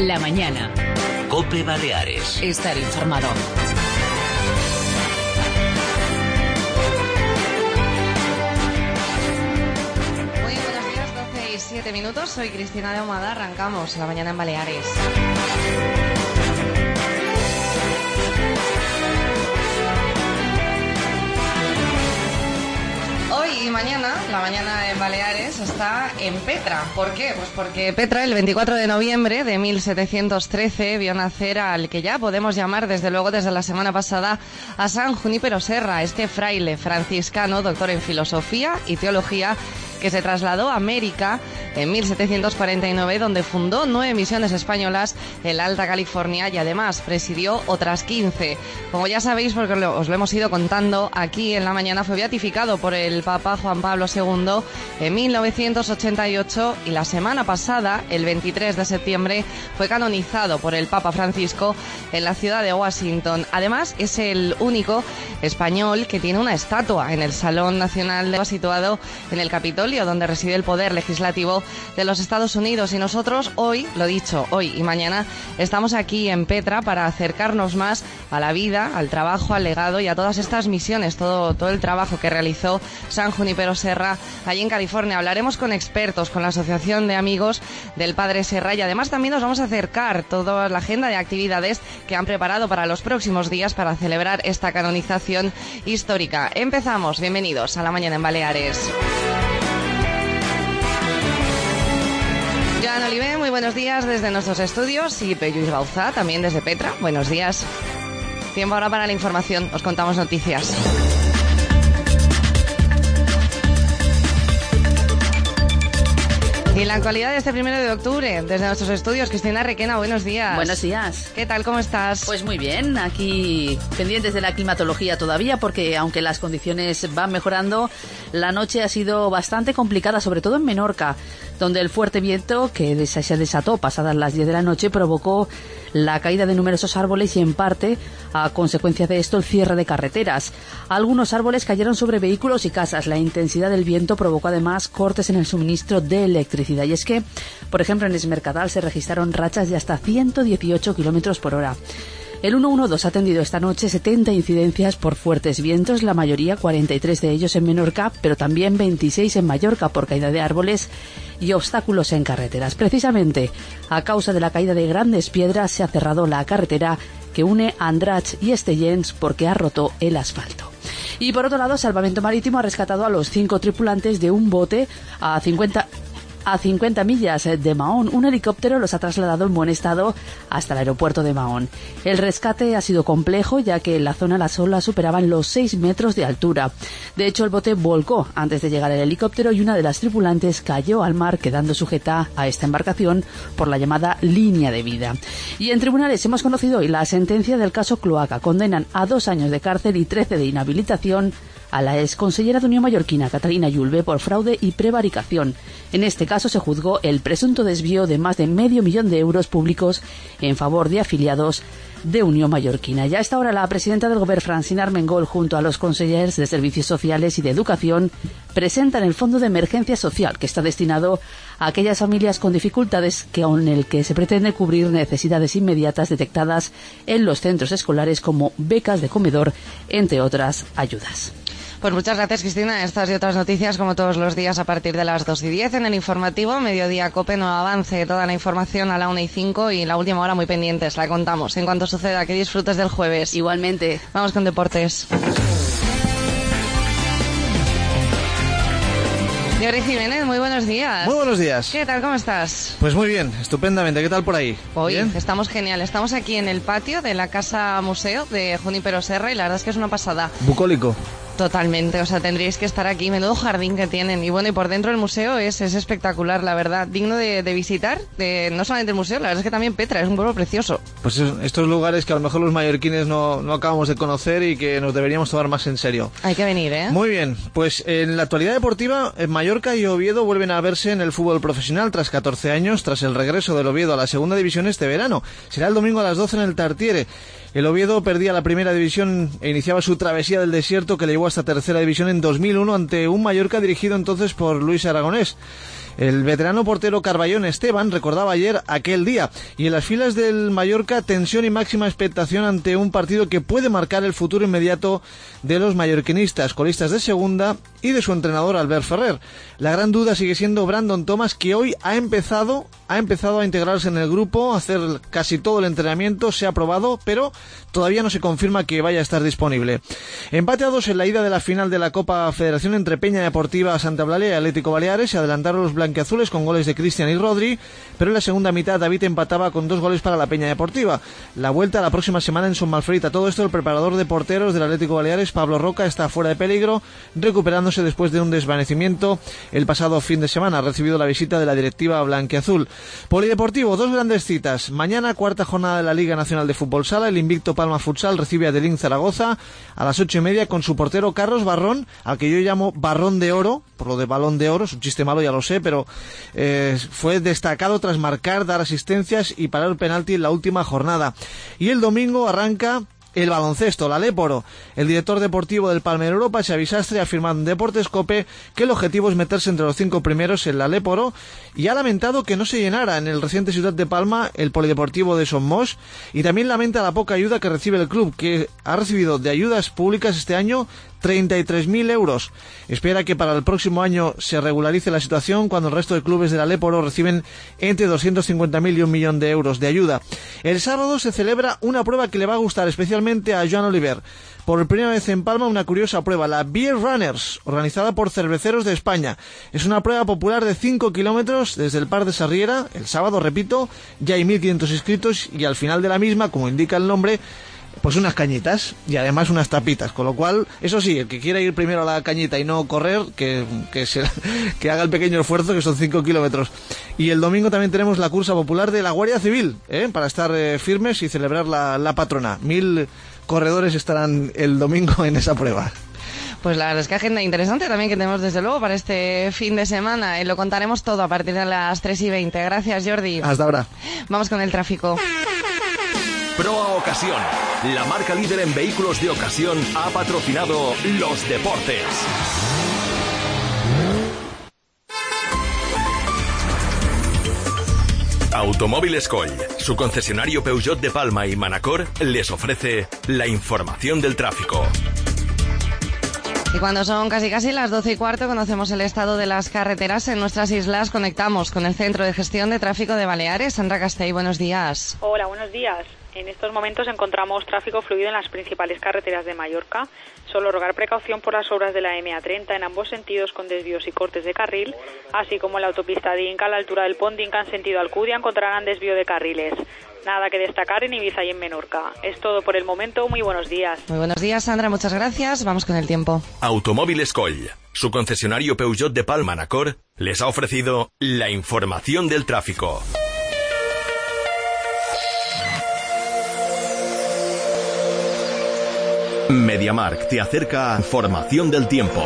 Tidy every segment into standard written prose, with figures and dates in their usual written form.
La mañana. COPE Baleares. Estar informado. Muy buenos días, 12 y 7 minutos. Soy Cristina de Ahumada. Arrancamos La mañana en Baleares. Hoy y mañana, la mañana en Baleares está en Petra. ¿Por qué? Pues porque Petra, el 24 de noviembre de 1713, vio nacer al que ya podemos llamar, desde luego, desde la semana pasada, a San Junípero Serra, este fraile franciscano, doctor en filosofía y teología, que se trasladó a América en 1749, donde fundó 9 misiones españolas en la Alta California y además presidió otras 15. Como ya sabéis, porque os lo hemos ido contando aquí en la mañana, fue beatificado por el Papa Juan Pablo II en 1988 y la semana pasada, el 23 de septiembre, fue canonizado por el Papa Francisco en la ciudad de Washington. Además, es el único español que tiene una estatua en el Salón Nacional situado en el Capitolio, donde reside el poder legislativo de los Estados Unidos. Y nosotros hoy, lo dicho, hoy y mañana, estamos aquí en Petra para acercarnos más a la vida, al trabajo, al legado y a todas estas misiones, todo el trabajo que realizó San Junípero Serra allí en California. Hablaremos con expertos, con la Asociación de Amigos del Padre Serra, y además también nos vamos a acercar toda la agenda de actividades que han preparado para los próximos días para celebrar esta canonización histórica. Empezamos. Bienvenidos a La mañana en Baleares. Joan Oliver, muy buenos días desde nuestros estudios, y Lluís Bauzá, también desde Petra. Buenos días. Tiempo ahora para la información. Os contamos noticias. Y la actualidad de este 1 de octubre, desde nuestros estudios, Cristina Requena, buenos días. Buenos días. ¿Qué tal? ¿Cómo estás? Pues muy bien, aquí pendientes de la climatología todavía, porque aunque las condiciones van mejorando, la noche ha sido bastante complicada, sobre todo en Menorca, donde el fuerte viento que se desató pasadas las 10 de la noche provocó la caída de numerosos árboles y, en parte, a consecuencia de esto, el cierre de carreteras. Algunos árboles cayeron sobre vehículos y casas. La intensidad del viento provocó además cortes en el suministro de electricidad. Y es que, por ejemplo, en Es Mercadal se registraron rachas de hasta 118 kilómetros por hora. El 112 ha atendido esta noche 70 incidencias por fuertes vientos, la mayoría, 43 de ellos en Menorca, pero también 26 en Mallorca por caída de árboles y obstáculos en carreteras. Precisamente a causa de la caída de grandes piedras se ha cerrado la carretera que une Andratx y Estellens porque ha roto el asfalto. Y por otro lado, Salvamento Marítimo ha rescatado a los 5 tripulantes de un bote a 50 millas de Mahón. Un helicóptero los ha trasladado en buen estado hasta el aeropuerto de Mahón. El rescate ha sido complejo, ya que en la zona las olas superaban los 6 metros de altura. De hecho, el bote volcó antes de llegar el helicóptero y una de las tripulantes cayó al mar, quedando sujeta a esta embarcación por la llamada línea de vida. Y en tribunales hemos conocido hoy la sentencia del caso Cloaca. Condenan a 2 años de cárcel y 13 de inhabilitación a la exconsellera de Unión Mallorquina, Catalina Yulbe, por fraude y prevaricación. En este caso se juzgó el presunto desvío de más de $500,000 de euros públicos en favor de afiliados de Unión Mallorquina. Ya a esta hora la presidenta del Gobierno, Francina Armengol, junto a los consellers de Servicios Sociales y de Educación, presentan el Fondo de Emergencia Social, que está destinado a aquellas familias con dificultades con el que se pretende cubrir necesidades inmediatas detectadas en los centros escolares, como becas de comedor, entre otras ayudas. Pues muchas gracias, Cristina. Estas y otras noticias, como todos los días, a partir de las 2:10 en el informativo Mediodía COPE. No avance toda la información a la 1:05 y la última hora muy pendientes. La contamos en cuanto suceda. Que disfrutes del jueves. Igualmente. Vamos con deportes. Jordi Jiménez, muy buenos días. Muy buenos días. ¿Qué tal? ¿Cómo estás? Pues muy bien, estupendamente. ¿Qué tal por ahí? Hoy ¿Bien? estamos genial. Estamos aquí en el patio de la Casa Museo de Junípero Serra y la verdad es que es una pasada. Bucólico. Totalmente, o sea, tendríais que estar aquí. Menudo jardín que tienen. Y bueno, y por dentro el museo es espectacular, la verdad. Digno de visitar, no solamente el museo, la verdad es que también Petra, es un pueblo precioso. Pues estos lugares que a lo mejor los mallorquines no acabamos de conocer y que nos deberíamos tomar más en serio. Hay que venir, ¿eh? Muy bien, pues en la actualidad deportiva, en Mallorca y Oviedo vuelven a verse en el fútbol profesional tras 14 años, tras el regreso del Oviedo a la segunda división este verano. Será el domingo a las 12 en el Tartiere. El Oviedo perdía la primera división e iniciaba su travesía del desierto que le llevó hasta tercera división en 2001 ante un Mallorca dirigido entonces por Luis Aragonés. El veterano portero Carballón Esteban recordaba ayer aquel día, y en las filas del Mallorca tensión y máxima expectación ante un partido que puede marcar el futuro inmediato de los mallorquinistas, colistas de segunda, y de su entrenador Albert Ferrer. La gran duda sigue siendo Brandon Thomas, que hoy ha empezado a integrarse en el grupo, a hacer casi todo el entrenamiento, se ha probado, pero todavía no se confirma que vaya a estar disponible. Empate a 2 en la ida de la final de la Copa Federación entre Peña Deportiva Santa Eulalia y Atlético Baleares. Se adelantaron los blanquiazules con goles de Cristian y Rodri, pero en la segunda mitad David empataba con 2 goles para la Peña Deportiva. La vuelta la próxima semana en Son Malfrita. Todo esto, el preparador de porteros del Atlético Baleares, Pablo Roca, está fuera de peligro, recuperándose después de un desvanecimiento el pasado fin de semana. Ha recibido la visita de la directiva blanquiazul. Polideportivo, 2 grandes citas. Mañana, cuarta jornada de la Liga Nacional de Fútbol Sala. El invicto Palma Futsal recibe a Delín Zaragoza a las 8:30 con su portero Carlos Barrón, al que yo llamo Barrón de Oro, por lo de Balón de Oro. Es un chiste malo, ya lo sé, pero fue destacado tras marcar, dar asistencias y parar el penalti en la última jornada. Y el domingo arranca el baloncesto, la Léporo. El director deportivo del Palmer Europa, Xavi Sastre, ha afirmado en Deportes COPE que el objetivo es meterse entre los 5 primeros en la Léporo, y ha lamentado que no se llenara en el reciente Ciutat de Palma el polideportivo de Somos, y también lamenta la poca ayuda que recibe el club, que ha recibido de ayudas públicas este año 33.000 euros. Espera que para el próximo año se regularice la situación, cuando el resto de clubes de la Léporo reciben entre 250.000 y 1 millón de euros de ayuda. El sábado se celebra una prueba que le va a gustar especialmente a Joan Oliver. Por primera vez en Palma, una curiosa prueba, la Beer Runners, organizada por Cerveceros de España. Es una prueba popular de 5 kilómetros desde el Par de Sarriera. El sábado, repito, ya hay 1.500 inscritos, y al final de la misma, como indica el nombre, pues unas cañitas y además unas tapitas, con lo cual, eso sí, el que quiera ir primero a la cañita y no correr, que haga el pequeño esfuerzo, que son 5 kilómetros. Y el domingo también tenemos la cursa popular de la Guardia Civil, para estar firmes y celebrar la patrona. 1.000 corredores estarán el domingo en esa prueba. Pues la verdad es que agenda interesante también que tenemos desde luego para este fin de semana. Lo contaremos todo a partir de las 3:20. Gracias, Jordi. Hasta ahora. Vamos con el tráfico. Proa Ocasión, la marca líder en vehículos de ocasión, ha patrocinado los deportes. Automóviles Coll, su concesionario Peugeot de Palma y Manacor, les ofrece la información del tráfico. Y cuando son casi las 12:15, conocemos el estado de las carreteras en nuestras islas. Conectamos con el Centro de Gestión de Tráfico de Baleares. Sandra Castell, buenos días. Hola, buenos días. En estos momentos encontramos tráfico fluido en las principales carreteras de Mallorca. Solo rogar precaución por las obras de la MA30 en ambos sentidos, con desvíos y cortes de carril, así como en la autopista de Inca a la altura del Pont d'Inca en sentido Alcudia encontrarán desvío de carriles. Nada que destacar en Ibiza y en Menorca. Es todo por el momento. Muy buenos días. Muy buenos días, Sandra. Muchas gracias. Vamos con el tiempo. Automóviles Coll, su concesionario Peugeot de Palma Manacor, les ha ofrecido la información del tráfico. MediaMarkt te acerca Información del Tiempo.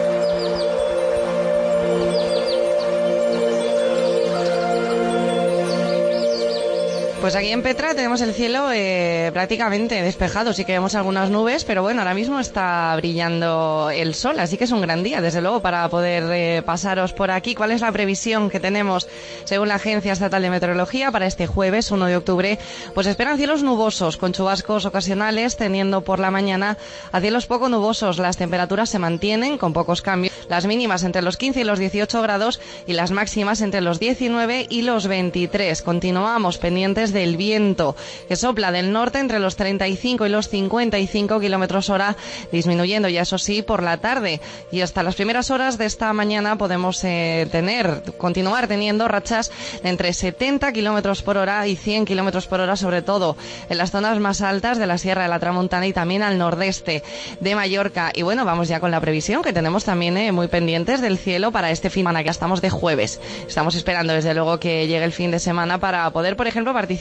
Pues aquí en Petra tenemos el cielo prácticamente despejado, sí que vemos algunas nubes, pero bueno, ahora mismo está brillando el sol, así que es un gran día, desde luego, para poder pasaros por aquí. ¿Cuál es la previsión que tenemos según la Agencia Estatal de Meteorología para este jueves 1 de octubre? Pues esperan cielos nubosos, con chubascos ocasionales, teniendo por la mañana a cielos poco nubosos. Las temperaturas se mantienen con pocos cambios, las mínimas entre los 15 y los 18 grados y las máximas entre los 19 y los 23. Continuamos pendientes del viento, que sopla del norte entre los 35 y los 55 kilómetros hora, disminuyendo ya, eso sí, por la tarde. Y hasta las primeras horas de esta mañana podemos continuar teniendo rachas de entre 70 kilómetros por hora y 100 kilómetros por hora, sobre todo en las zonas más altas de la Sierra de la Tramontana y también al nordeste de Mallorca. Y bueno, vamos ya con la previsión que tenemos también muy pendientes del cielo para este fin de semana, que estamos de jueves. Estamos esperando desde luego que llegue el fin de semana para poder, por ejemplo, participar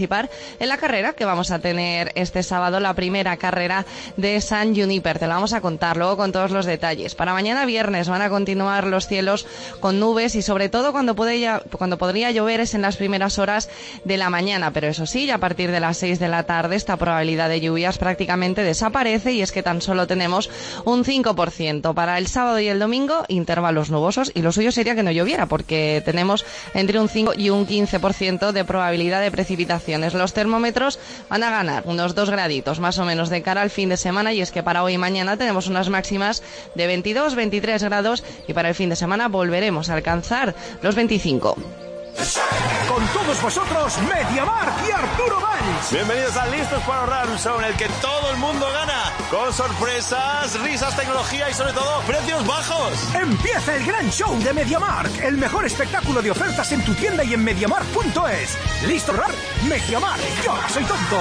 participar en la carrera que vamos a tener este sábado, la primera carrera de San Juniper. Te la vamos a contar luego con todos los detalles. Para mañana viernes van a continuar los cielos con nubes y sobre todo cuando podría llover es en las primeras horas de la mañana, pero eso sí, ya a partir de las 6 de la tarde esta probabilidad de lluvias prácticamente desaparece y es que tan solo tenemos un 5%. Para el sábado y el domingo, intervalos nubosos y lo suyo sería que no lloviera porque tenemos entre un 5 y un 15% de probabilidad de precipitaciones. Los termómetros van a ganar unos 2 graditos más o menos de cara al fin de semana y es que para hoy y mañana tenemos unas máximas de 22-23 grados y para el fin de semana volveremos a alcanzar los 25. Con todos vosotros, MediaMarkt y Arturo Valls. Bienvenidos a Listos para Ahorrar, un show en el que todo el mundo gana, con sorpresas, risas, tecnología y sobre todo precios bajos. Empieza el gran show de MediaMarkt, el mejor espectáculo de ofertas en tu tienda y en MediaMarkt.es. ¿Listo para ahorrar? MediaMarkt, yo no soy tonto.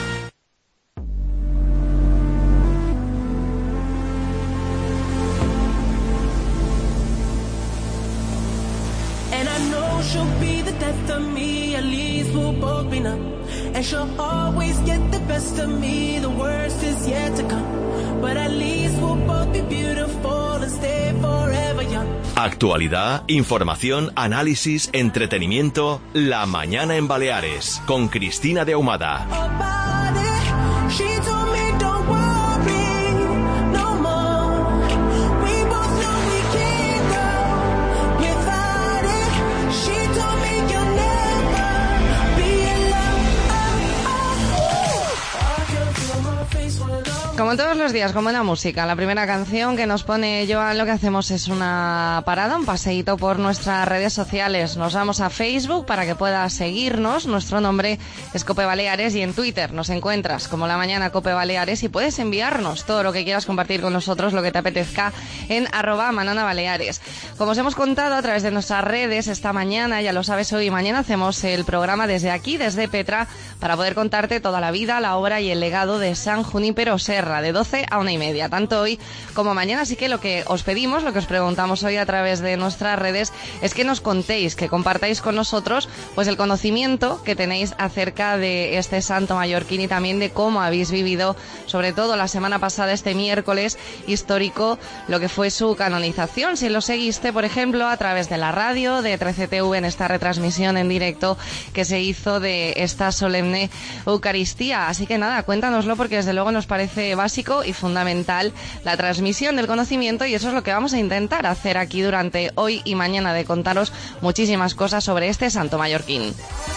She'll be the death of me, at least we'll both be numb. And she'll always get the best of me, the worst is yet to come. But at least we'll both be beautiful and stay forever young. Actualidad, información, análisis, entretenimiento. La mañana en Baleares, con Cristina de Ahumada. Como todos los días, con buena música. La primera canción que nos pone Joan, lo que hacemos es una parada, un paseíto por nuestras redes sociales. Nos vamos a Facebook para que puedas seguirnos. Nuestro nombre es Cope Baleares y en Twitter nos encuentras como La Mañana Cope Baleares y puedes enviarnos todo lo que quieras compartir con nosotros, lo que te apetezca, en @mananabaleares. Como os hemos contado a través de nuestras redes esta mañana, ya lo sabes, hoy y mañana hacemos el programa desde aquí, desde Petra, para poder contarte toda la vida, la obra y el legado de San Junípero Serra, de 12 a 1:30, tanto hoy como mañana. Así que lo que os pedimos, lo que os preguntamos hoy a través de nuestras redes, es que nos contéis, que compartáis con nosotros pues el conocimiento que tenéis acerca de este santo mallorquín y también de cómo habéis vivido, sobre todo la semana pasada, este miércoles histórico, lo que fue su canonización. Si lo seguiste, por ejemplo, a través de la radio, de 13TV, en esta retransmisión en directo que se hizo de esta solemne Eucaristía. Así que nada, cuéntanoslo porque desde luego nos parece básico y fundamental la transmisión del conocimiento y eso es lo que vamos a intentar hacer aquí durante hoy y mañana, de contaros muchísimas cosas sobre este santo mallorquín.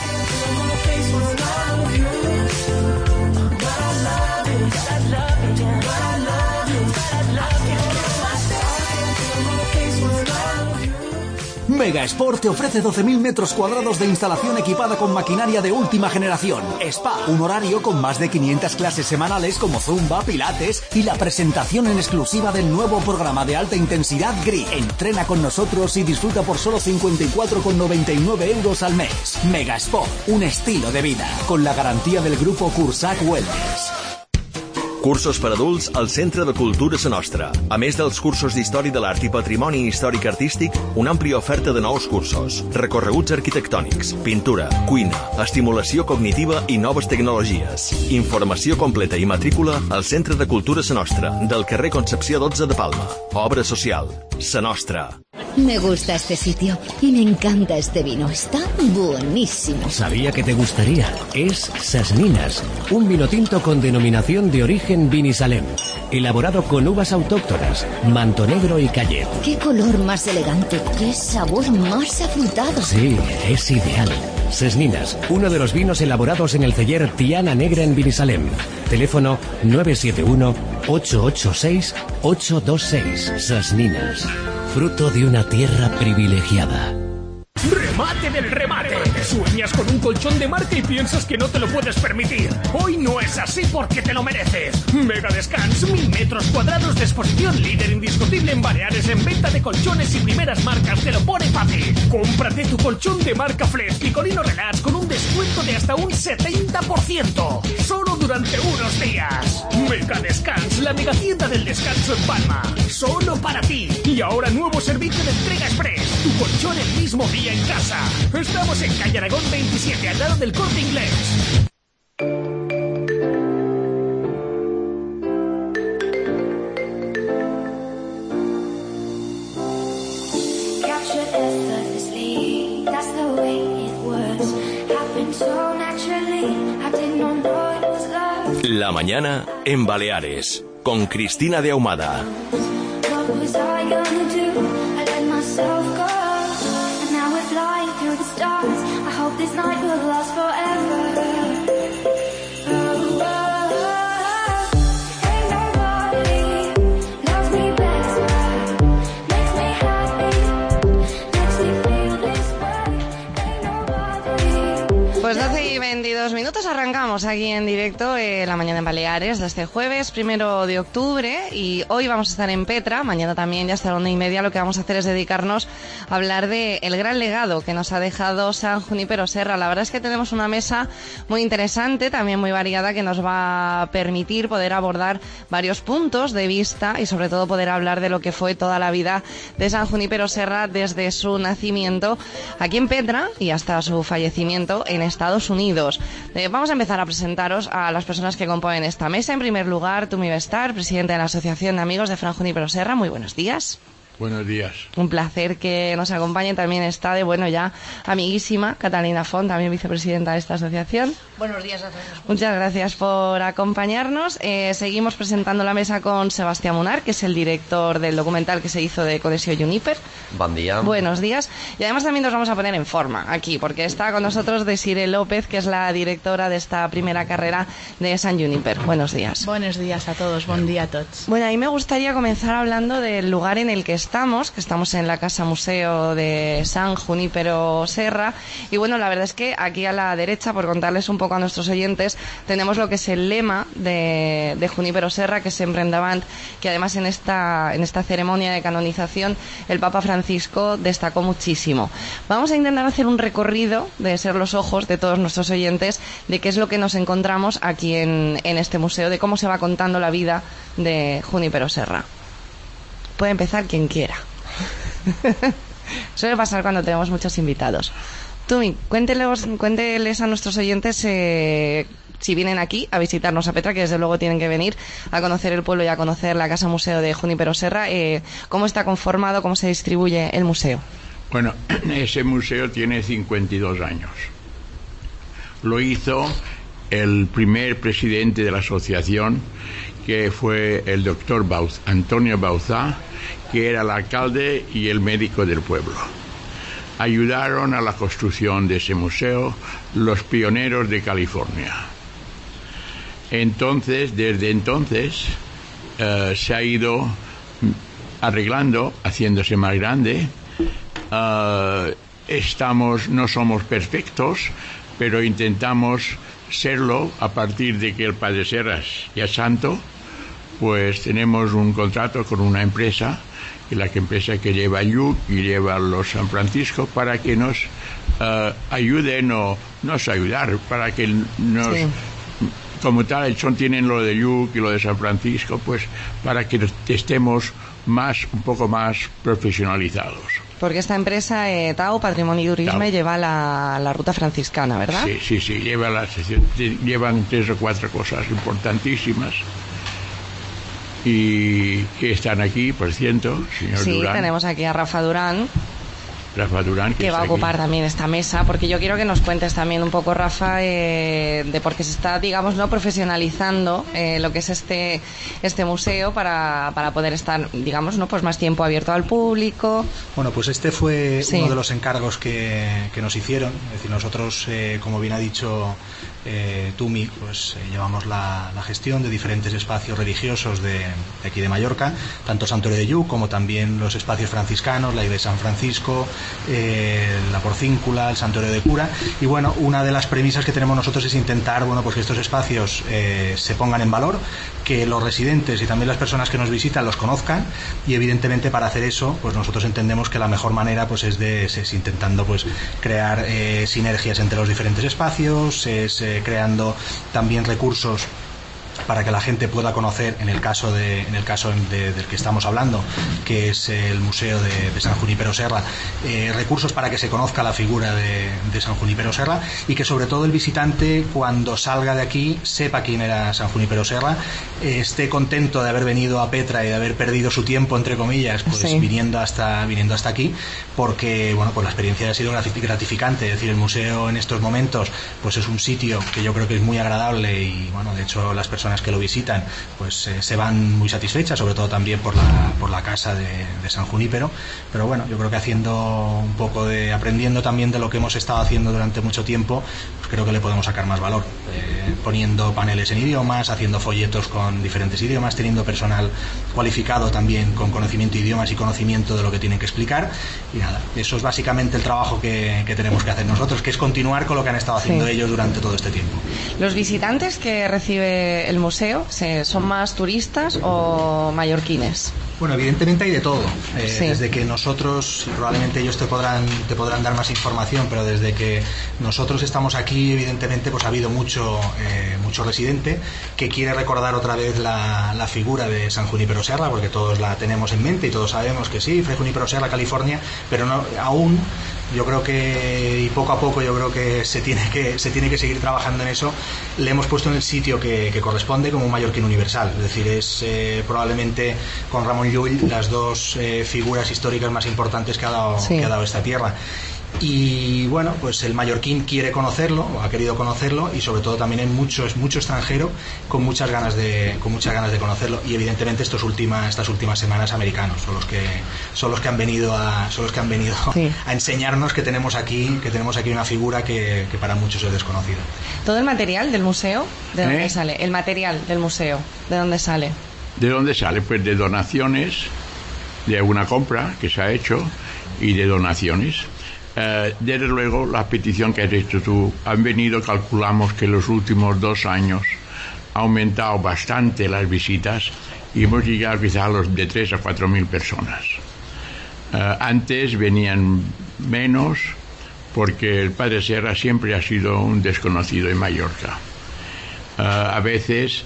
Megasport te ofrece 12.000 metros cuadrados de instalación equipada con maquinaria de última generación. Spa, un horario con más de 500 clases semanales como Zumba, Pilates y la presentación en exclusiva del nuevo programa de alta intensidad GRI. Entrena con nosotros y disfruta por solo 54,99 euros al mes. Megasport, un estilo de vida, con la garantía del grupo Cursac Wellness. Cursos per adults al Centre de Cultura Sa Nostra. A més dels cursos d'Història de l'Art i Patrimoni Històric-Artístic, una àmplia oferta de nous cursos, recorreguts arquitectònics, pintura, cuina, estimulació cognitiva i noves tecnologies. Informació completa i matrícula al Centre de Cultura Sa Nostra, del carrer Concepció 12 de Palma. Obra social. Sa Nostra. Me gusta este sitio y me encanta este vino. Está buenísimo. Sabía que te gustaría. Es Ses Nines, un vino tinto con denominación de origen Vinisalem, elaborado con uvas autóctonas, manto negro y Callet. Qué color más elegante, qué sabor más afrutado. Sí, es ideal. Ses Nines, uno de los vinos elaborados en el celler Tiana Negra en Vinisalem. Teléfono 971-886-826. Ses Nines, fruto de una tierra privilegiada. ¡Remate del remate! Sueñas con un colchón de marca y piensas que no te lo puedes permitir. Hoy no es así porque te lo mereces. Mega Descans, 1000 metros cuadrados de exposición, líder indiscutible en Baleares en venta de colchones y primeras marcas, te lo pone fácil. Cómprate tu colchón de marca Flex y Colino Relax con un descuento de hasta un 70%. Solo durante unos días. Mega Descans, la mega tienda del descanso en Palma. Solo para ti. Y ahora nuevo servicio de entrega express. Tu colchón el mismo día tecnología en casa. Estamos en calle Aragón 27, al lado del Corte Inglés. La mañana en Baleares, con Cristina de Ahumada. Pues 12:22 arrancamos aquí en directo la mañana en Baleares de este jueves 1 de octubre y hoy vamos a estar en Petra, mañana también ya hasta la 1:30. Lo que vamos a hacer es dedicarnos a hablar de el gran legado que nos ha dejado San Junípero Serra. La verdad es que tenemos una mesa muy interesante, también muy variada, que nos va a permitir poder abordar varios puntos de vista y sobre todo poder hablar de lo que fue toda la vida de San Junípero Serra desde su nacimiento aquí en Petra y hasta su fallecimiento en Estados Unidos. Vamos a empezar a presentaros a las personas que componen esta mesa. En primer lugar, Tumi Bestar, presidente de la Asociación de Amigos de San Junípero Serra. Muy buenos días. Buenos días. Un placer que nos acompañe. También está ya amiguísima Catalina Font, también vicepresidenta de esta asociación. Buenos días a todos. Muchas gracias por acompañarnos. Seguimos presentando la mesa con Sebastián Munar, que es el director del documental que se hizo de Codesio Juniper. Buen día. Buenos días. Y además también nos vamos a poner en forma aquí, porque está con nosotros Desiree López, que es la directora de esta primera carrera de San Juniper. Buenos días. Buenos días a todos. Buen día a todos. Bueno, a mí me gustaría comenzar hablando del lugar en el que estamos en la Casa Museo de San Junípero Serra. Y bueno, la verdad es que aquí a la derecha, por contarles un poco a nuestros oyentes, tenemos lo que es el lema de Junípero Serra, que es Sempre Endavant, que además en esta ceremonia de canonización el Papa Francisco destacó muchísimo. Vamos a intentar hacer un recorrido de ser los ojos de todos nuestros oyentes de qué es lo que nos encontramos aquí en este museo, de cómo se va contando la vida de Junípero Serra. Puede empezar quien quiera. Suele pasar cuando tenemos muchos invitados. Tumi, cuénteles a nuestros oyentes si vienen aquí a visitarnos a Petra, que desde luego tienen que venir a conocer el pueblo y a conocer la Casa Museo de Junípero Serra, cómo está conformado, cómo se distribuye el museo. Bueno, ese museo tiene 52 años. Lo hizo el primer presidente de la asociación, que fue el doctor Antonio Bauzá, que era el alcalde y el médico del pueblo. Ayudaron a la construcción de ese museo los pioneros de California. Desde entonces se ha ido arreglando, haciéndose más grande. No somos perfectos, pero intentamos serlo a partir de que el Padre Serras ya es santo. Pues tenemos un contrato con una empresa, la empresa que lleva Lluc y lleva los San Francisco, para que nos ayuden o nos ayudar, para que nos... Sí. Como tal, tienen lo de Lluc y lo de San Francisco, pues para que estemos un poco más profesionalizados. Porque esta empresa, TAO, Patrimonio y Turismo, lleva la ruta franciscana, ¿verdad? Sí, llevan 3 o 4 cosas importantísimas. Y que están aquí, por cierto, señor Durán. Sí, tenemos aquí a Rafa Durán, que va a ocupar aquí también esta mesa, porque yo quiero que nos cuentes también un poco, Rafa, de por qué se está, profesionalizando lo que es este museo para poder estar, pues más tiempo abierto al público. Bueno, pues este fue uno de los encargos que nos hicieron. Es decir, nosotros, como bien ha dicho Tumi, pues llevamos la gestión de diferentes espacios religiosos de aquí de Mallorca, tanto Santuario de Lluc como también los espacios franciscanos, la iglesia de San Francisco, la Porcíncula, el Santuario de Cura. Y bueno, una de las premisas que tenemos nosotros es intentar pues que estos espacios se pongan en valor, que los residentes y también las personas que nos visitan los conozcan, y evidentemente para hacer eso pues nosotros entendemos que la mejor manera pues es intentando pues crear sinergias entre los diferentes espacios, creando también recursos para que la gente pueda conocer, en el caso del que estamos hablando, que es el Museo de San Junípero Serra, recursos para que se conozca la figura de San Junípero Serra, y que sobre todo el visitante, cuando salga de aquí, sepa quién era San Junípero Serra, esté contento de haber venido a Petra y de haber perdido su tiempo, entre comillas, pues sí, viniendo hasta aquí, porque bueno, pues la experiencia ha sido gratificante. Es decir, el museo en estos momentos pues es un sitio que yo creo que es muy agradable, y bueno, de hecho las personas que lo visitan pues se van muy satisfechas, sobre todo también por la casa de San Junípero. Pero bueno, yo creo que aprendiendo también de lo que hemos estado haciendo durante mucho tiempo, pues creo que le podemos sacar más valor, poniendo paneles en idiomas, haciendo folletos con diferentes idiomas, teniendo personal cualificado también con conocimiento de idiomas y conocimiento de lo que tienen que explicar. Y nada, eso es básicamente el trabajo que tenemos que hacer nosotros, que es continuar con lo que han estado haciendo ellos durante todo este tiempo. ¿Los visitantes que recibe el museo son más turistas o mallorquines? Bueno, evidentemente hay de todo. Desde que nosotros, probablemente ellos te podrán dar más información, pero desde que nosotros estamos aquí, evidentemente pues ha habido mucho residente que quiere recordar otra vez la figura de San Junípero Serra, porque todos la tenemos en mente y todos sabemos que sí, Fray Junípero Serra, California, pero no, aún yo creo que, y poco a poco yo creo que se tiene que seguir trabajando en eso. Le hemos puesto en el sitio que corresponde, como un mallorquín universal. Es decir, es probablemente con Ramón Llull las dos figuras históricas más importantes que ha dado esta tierra. Y bueno, pues el mallorquín quiere conocerlo, o ha querido conocerlo, y sobre todo también hay mucho extranjero con muchas ganas de conocerlo. Y evidentemente estas últimas semanas americanos son los que han venido a enseñarnos que tenemos aquí una figura que para muchos es desconocida. ¿Todo el material del museo de dónde sale? El material del museo, ¿de dónde sale? ¿De dónde sale? Pues de donaciones, de alguna compra que se ha hecho y de donaciones. Desde luego, la petición que has hecho tú, calculamos que en los últimos 2 años ha aumentado bastante las visitas y hemos llegado quizá a los de 3 a 4 mil personas. Antes venían menos, porque el Padre Serra siempre ha sido un desconocido en Mallorca. A veces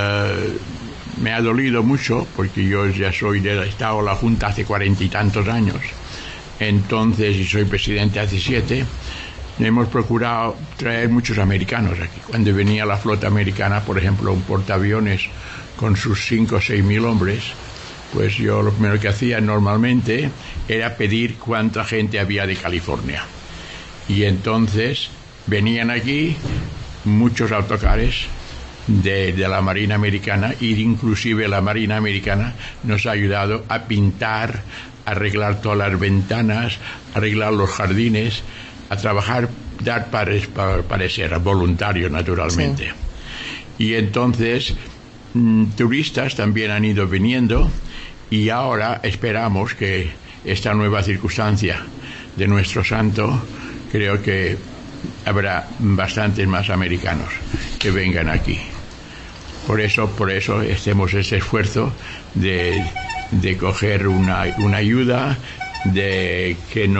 me ha dolido mucho, porque yo ya soy del Estado de la Junta hace 40 y tantos años. Entonces, y soy presidente hace 7, hemos procurado traer muchos americanos aquí. Cuando venía la flota americana, por ejemplo, un portaaviones con sus 5 o 6 mil hombres, pues yo lo primero que hacía normalmente era pedir cuánta gente había de California. Y entonces venían aquí muchos autocares de la Marina Americana, e inclusive la Marina Americana nos ha ayudado a pintar, arreglar todas las ventanas, arreglar los jardines, a trabajar, dar parecer, voluntario naturalmente. Y entonces turistas también han ido viniendo, y ahora esperamos que esta nueva circunstancia de nuestro santo, creo que habrá bastantes más americanos que vengan aquí. Por eso hacemos ese esfuerzo de coger una ayuda, de que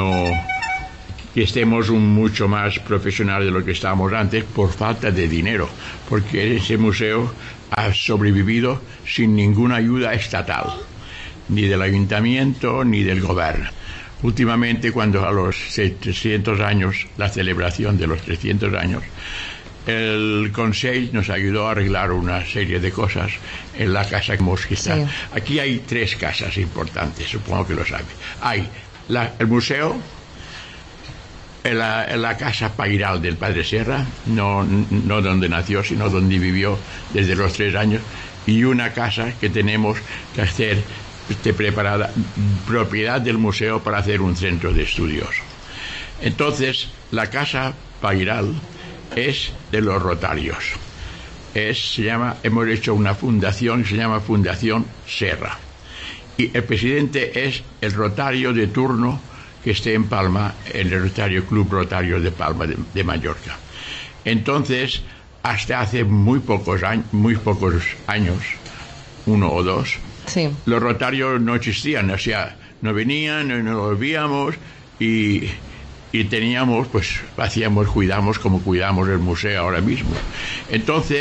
estemos mucho más profesionales de lo que estábamos antes, por falta de dinero, porque ese museo ha sobrevivido sin ninguna ayuda estatal, ni del ayuntamiento ni del gobierno. Últimamente, cuando a los 300 años, la celebración de los 300 años, el Consejo nos ayudó a arreglar una serie de cosas en la casa que está. Sí. Aquí hay 3 casas importantes, supongo que lo sabe. Hay el museo, la casa pairal del Padre Serra, no donde nació, sino donde vivió desde los 3 años, y una casa que tenemos que hacer preparada, propiedad del museo, para hacer un centro de estudios. Entonces, la casa pairal es de los Rotarios. Hemos hecho una fundación que se llama Fundación Serra. Y el presidente es el rotario de turno que esté en Palma, en el Rotario Club Rotario de Palma de Mallorca. Entonces, hasta hace muy pocos años, 1 o 2, sí, los rotarios no existían, o sea, no venían, no los veíamos, y teníamos, pues hacíamos, cuidamos como cuidamos el museo ahora mismo. Entonces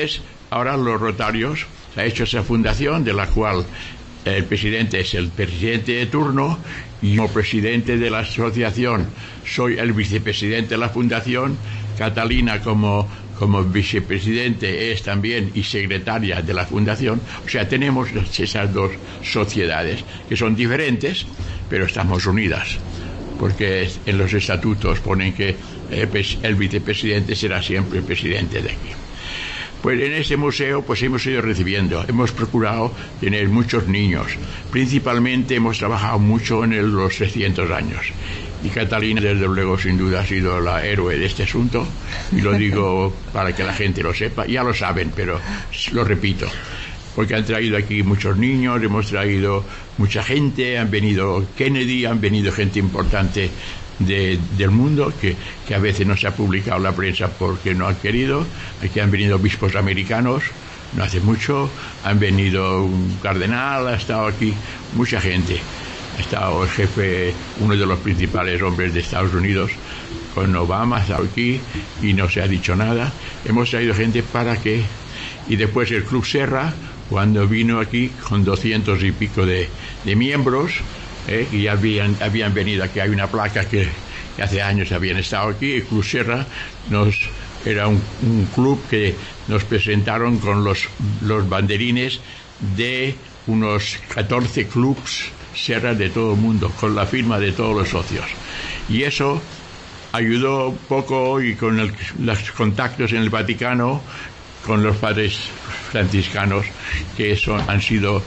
ahora los Rotarios, se ha hecho esa fundación de la cual el presidente es el presidente de turno y como presidente de la asociación soy el vicepresidente de la fundación. Catalina como vicepresidente es también y secretaria de la fundación. O sea, tenemos esas dos sociedades que son diferentes, pero estamos unidas, porque en los estatutos ponen que el vicepresidente será siempre el presidente de aquí. Pues en este museo pues hemos ido recibiendo, hemos procurado tener muchos niños, principalmente hemos trabajado mucho en los 300 años. Y Catalina, desde luego, sin duda, ha sido la héroe de este asunto, y lo digo para que la gente lo sepa, ya lo saben, pero lo repito, porque han traído aquí muchos niños, hemos traído mucha gente, han venido Kennedy, han venido gente importante del mundo, que a veces no se ha publicado en la prensa porque no han querido. Aquí han venido obispos americanos, no hace mucho, han venido un cardenal, ha estado aquí mucha gente. Ha estado el jefe, uno de los principales hombres de Estados Unidos, con Obama, ha estado aquí y no se ha dicho nada. Hemos traído gente para que... Y después el Club Serra, cuando vino aquí con 200 y pico de miembros, y ya habían venido aquí, hay una placa que hace años habían estado aquí. El Club Serra era un club que nos presentaron con los banderines de unos 14 clubs Serra de todo el mundo, con la firma de todos los socios. Y eso ayudó un poco, y con los contactos en el Vaticano, con los padres franciscanos, que han sido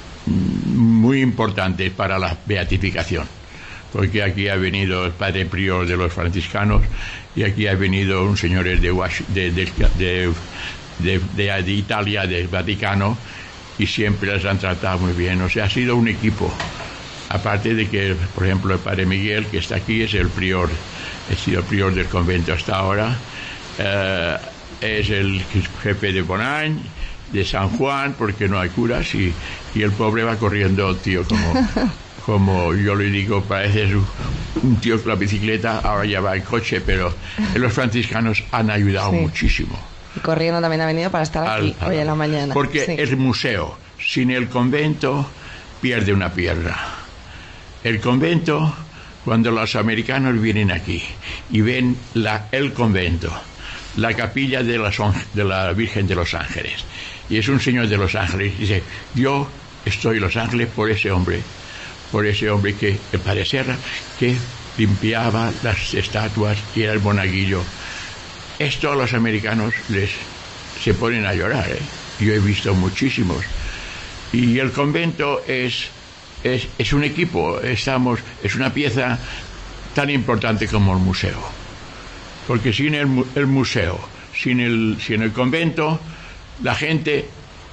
muy importantes para la beatificación, porque aquí ha venido el padre prior de los franciscanos y aquí ha venido un señor de Italia, del Vaticano, y siempre les han tratado muy bien. O sea, ha sido un equipo, aparte de que, por ejemplo, el padre Miguel, que está aquí, es el prior, ha sido el prior del convento hasta ahora, es el jefe de Bonany, de San Juan, porque no hay curas, y el pobre va corriendo, tío, como yo le digo, parece un tío con la bicicleta, ahora ya va en coche, pero los franciscanos han ayudado muchísimo. Y corriendo también ha venido para estar aquí hoy en la mañana. Porque sí. El museo, sin el convento, pierde una pierna. El convento, cuando los americanos vienen aquí y ven el convento, la capilla de la Virgen de los Ángeles, y es un señor de los Ángeles, dice: yo estoy en Los Ángeles por ese hombre que, el padre Serra, que limpiaba las estatuas y era el monaguillo. Esto a los americanos se ponen a llorar, ¿eh? Yo he visto muchísimos. Y el convento es un equipo, es una pieza tan importante como el museo. Porque sin el museo, sin el convento, la gente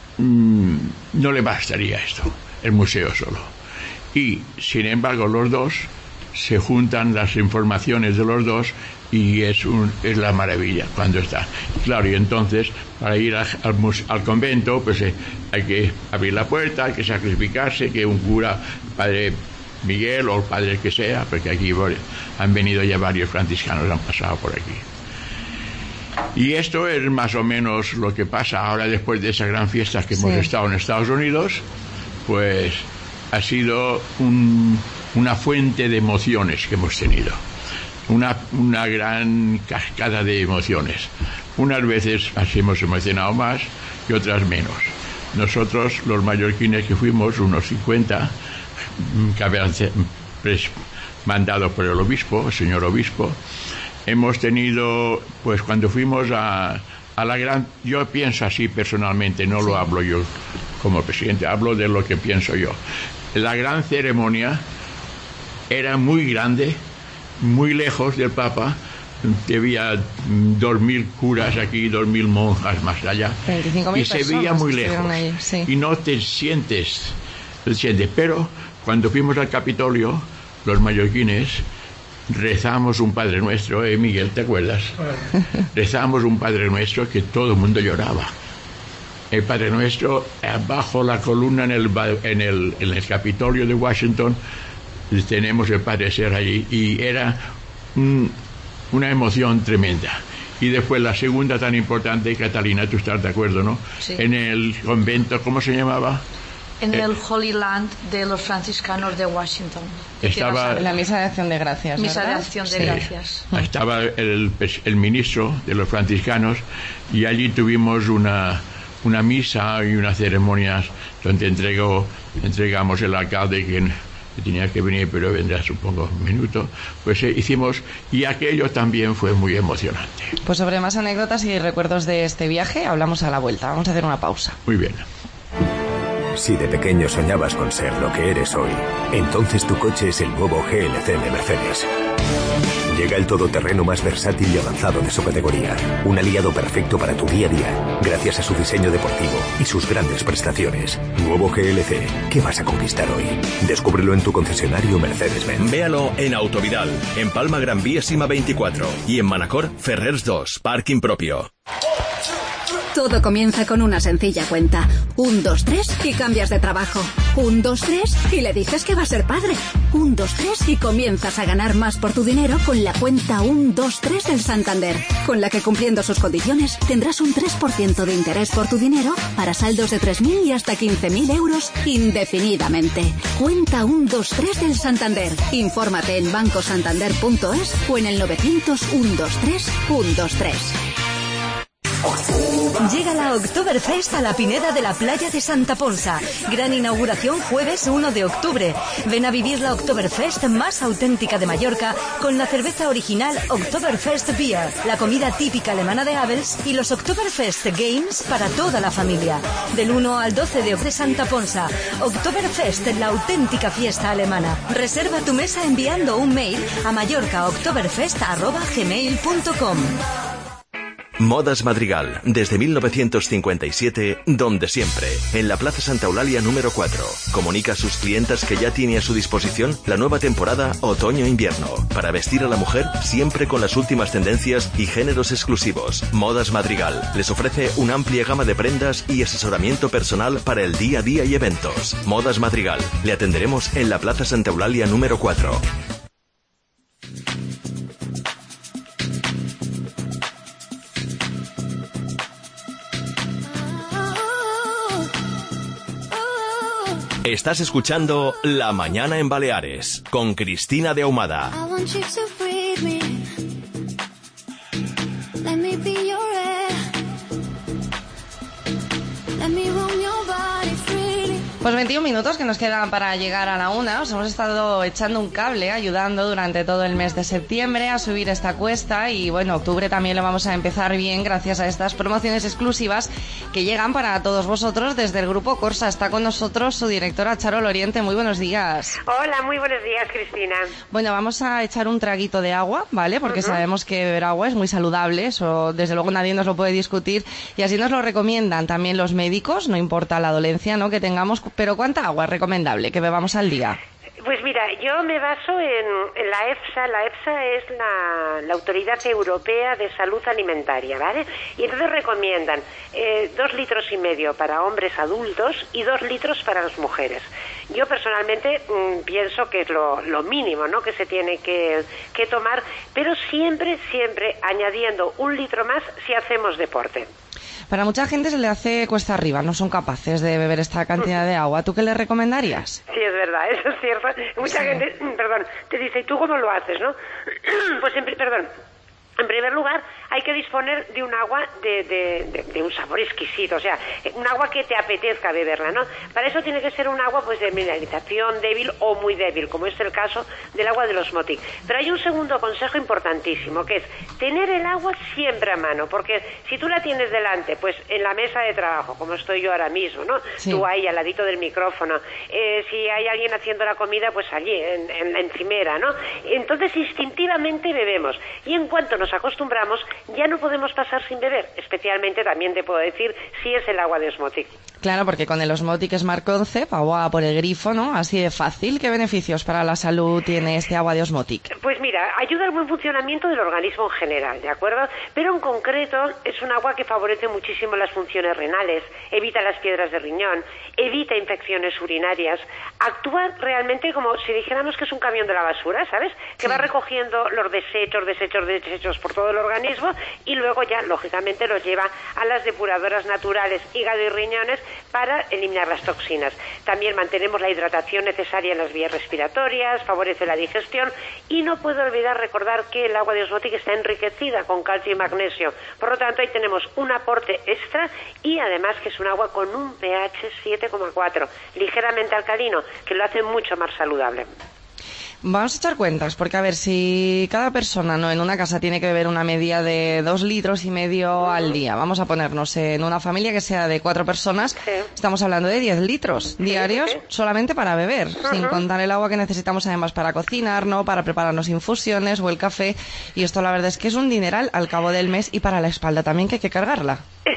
no le bastaría esto, el museo solo. Y, sin embargo, los dos se juntan, las informaciones de los dos, y es la maravilla cuando está. Claro, y entonces, para ir al convento, pues hay que abrir la puerta, hay que sacrificarse, que un cura, padre Miguel o el padre que sea, porque aquí han venido ya varios franciscanos, han pasado por aquí. Y esto es más o menos lo que pasa ahora, después de esa gran fiesta que hemos estado en Estados Unidos. Pues ha sido una fuente de emociones que hemos tenido, una gran cascada de emociones. Unas veces hemos emocionado más y otras menos. Nosotros, los mallorquines que fuimos, unos 50, que habían mandados por el obispo, el señor obispo, hemos tenido, pues cuando fuimos a la gran... Yo pienso así personalmente, no lo hablo yo como presidente, hablo de lo que pienso yo. La gran ceremonia era muy grande, muy lejos del Papa. Había 2.000 curas aquí, 2.000 monjas más allá, y se veía muy lejos ahí, sí. Y no te sientes, pero cuando fuimos al Capitolio, los mallorquines rezamos un Padre Nuestro, Miguel, ¿te acuerdas? Rezamos un Padre Nuestro que todo el mundo lloraba. El Padre Nuestro, bajo la columna en el Capitolio de Washington, tenemos el Padre Serra allí, y era una emoción tremenda. y después la segunda tan importante, Catalina, tú estás de acuerdo, ¿no? Sí. En el convento, ¿cómo se llamaba? En el Holy Land de los franciscanos de Washington. Estaba la misa de acción de gracias, Misa de ¿verdad? acción de gracias. Estaba el ministro de los franciscanos y allí tuvimos una misa y unas ceremonias donde entregamos el alcalde que tenía que venir, pero vendrá supongo un minuto, pues hicimos, y aquello también fue muy emocionante. Pues sobre más anécdotas y recuerdos de este viaje hablamos a la vuelta. Vamos a hacer una pausa. Muy bien. Si de pequeño soñabas con ser lo que eres hoy, entonces tu coche es el nuevo GLC de Mercedes. Llega el todoterreno más versátil y avanzado de su categoría. Un aliado perfecto para tu día a día, gracias a su diseño deportivo y sus grandes prestaciones. Nuevo GLC, ¿qué vas a conquistar hoy? Descúbrelo en tu concesionario Mercedes-Benz. Véalo en Autovidal, en Palma Gran Vía Sima 24 y en Manacor Ferrers 2, parking propio. Todo comienza con una sencilla cuenta. 1, 2, 3 y cambias de trabajo. 1, 2, 3 y le dices que va a ser padre. 1, 2, 3 y comienzas a ganar más por tu dinero con la cuenta 1, 2, 3 del Santander, con la que cumpliendo sus condiciones tendrás un 3% de interés por tu dinero para saldos de 3.000 y hasta 15.000 euros indefinidamente. Cuenta 1, 2, 3 del Santander. Infórmate en bancosantander.es o en el 900 123 123. Llega la Oktoberfest a la Pineda de la Playa de Santa Ponsa. Gran inauguración jueves 1 de octubre. Ven a vivir la Oktoberfest más auténtica de Mallorca con la cerveza original Oktoberfest Beer, la comida típica alemana de Abels y los Oktoberfest Games para toda la familia. Del 1 al 12 de octubre Santa Ponsa. Oktoberfest, la auténtica fiesta alemana. Reserva tu mesa enviando un mail a mallorcaoktoberfest@gmail.com. Modas Madrigal, desde 1957, donde siempre, en la Plaza Santa Eulalia número 4. Comunica a sus clientas que ya tiene a su disposición la nueva temporada otoño-invierno, para vestir a la mujer siempre con las últimas tendencias y géneros exclusivos. Modas Madrigal les ofrece una amplia gama de prendas y asesoramiento personal para el día a día y eventos. Modas Madrigal, le atenderemos en la Plaza Santa Eulalia número 4. Estás escuchando La Mañana en Baleares con Cristina de Ahumada. Pues 21 minutos que nos quedan para llegar a la 1. Os hemos estado echando un cable, ayudando durante todo el mes de septiembre a subir esta cuesta y bueno, octubre también lo vamos a empezar bien gracias a estas promociones exclusivas que llegan para todos vosotros desde el Grupo Corsa. Está con nosotros su directora Charo Loriente. Muy buenos días. Hola, muy buenos días, Cristina. Bueno, vamos a echar un traguito de agua, ¿vale? Porque sabemos que beber agua es muy saludable, eso desde luego nadie nos lo puede discutir y así nos lo recomiendan también los médicos, no importa la dolencia, ¿no?, que tengamos. Pero ¿cuánta agua es recomendable que bebamos al día? Pues mira, yo me baso en la EFSA. La EFSA es la Autoridad Europea de Salud Alimentaria, ¿vale? Y entonces recomiendan 2,5 litros para hombres adultos y 2 litros para las mujeres. Yo personalmente pienso que es lo mínimo, ¿no?, que se tiene que tomar, pero siempre añadiendo 1 litro más si hacemos deporte. Para mucha gente se le hace cuesta arriba, no son capaces de beber esta cantidad de agua. ¿Tú qué le recomendarías? Sí, es verdad, eso es cierto. Mucha gente, te dice, ¿y tú cómo lo haces, no? Pues en primer lugar, hay que disponer de un agua de un sabor exquisito, o sea, un agua que te apetezca beberla, ¿no? Para eso tiene que ser un agua pues de mineralización débil o muy débil, como es el caso del agua de los Motic. Pero hay un segundo consejo importantísimo, que es tener el agua siempre a mano, porque si tú la tienes delante, pues en la mesa de trabajo, como estoy yo ahora mismo, ¿no? Sí. Tú ahí al ladito del micrófono, si hay alguien haciendo la comida, pues allí, en la encimera, ¿no? Entonces instintivamente bebemos, y en cuanto nos acostumbramos, ya no podemos pasar sin beber, especialmente también te puedo decir si es el agua de Osmotic. Claro, porque con el Osmotic Smart Concept, agua por el grifo, ¿no? Así de fácil. ¿Qué beneficios para la salud tiene este agua de Osmotic? Pues mira, ayuda al buen funcionamiento del organismo en general, ¿de acuerdo? Pero en concreto es un agua que favorece muchísimo las funciones renales, evita las piedras de riñón, evita infecciones urinarias, actúa realmente como si dijéramos que es un camión de la basura, ¿sabes? Que va recogiendo los desechos por todo el organismo y luego ya, lógicamente, los lleva a las depuradoras naturales, hígado y riñones, para eliminar las toxinas. También mantenemos la hidratación necesaria en las vías respiratorias, favorece la digestión y no puedo olvidar recordar que el agua de Osmotic está enriquecida con calcio y magnesio. Por lo tanto, ahí tenemos un aporte extra y además que es un agua con un pH 7,4, ligeramente alcalino, que lo hace mucho más saludable. Vamos a echar cuentas, porque a ver, si cada persona no en una casa tiene que beber una media de 2,5 litros al día, vamos a ponernos en una familia que sea de 4 personas, estamos hablando de 10 litros diarios solamente para beber, sin contar el agua que necesitamos además para cocinar, ¿no? Para prepararnos infusiones o el café, y esto la verdad es que es un dineral al cabo del mes, y para la espalda también, que hay que cargarla.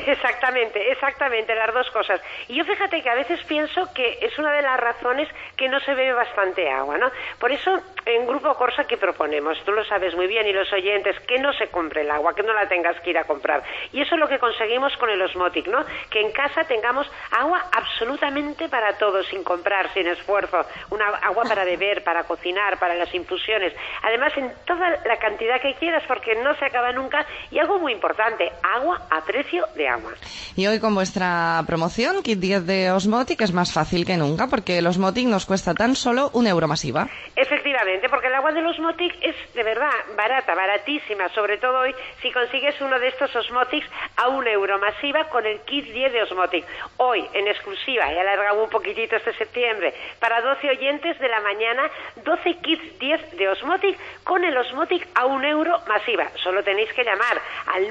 Exactamente, las dos cosas. Y yo fíjate que a veces pienso que es una de las razones que no se bebe bastante agua, ¿no? Por eso en Grupo Corsa, ¿qué proponemos? Tú lo sabes muy bien, y los oyentes, que no se compre el agua, que no la tengas que ir a comprar. Y eso es lo que conseguimos con el Osmotic, ¿no? Que en casa tengamos agua absolutamente para todo, sin comprar, sin esfuerzo. Una agua para beber, para cocinar, para las infusiones. Además, en toda la cantidad que quieras, porque no se acaba nunca. Y algo muy importante, agua a precio de agua. Y hoy con vuestra promoción, Kit 10 de Osmotic, es más fácil que nunca, porque el Osmotic nos cuesta tan solo €1 más IVA. Efectivamente, porque el agua del Osmotic es de verdad barata, baratísima, sobre todo hoy si consigues uno de estos Osmotics a €1 más IVA con el Kit 10 de Osmotic. Hoy, en exclusiva, y alargamos un poquitito este septiembre, para 12 oyentes de la mañana, 12 Kits 10 de Osmotic con el Osmotic a €1 más IVA. Solo tenéis que llamar al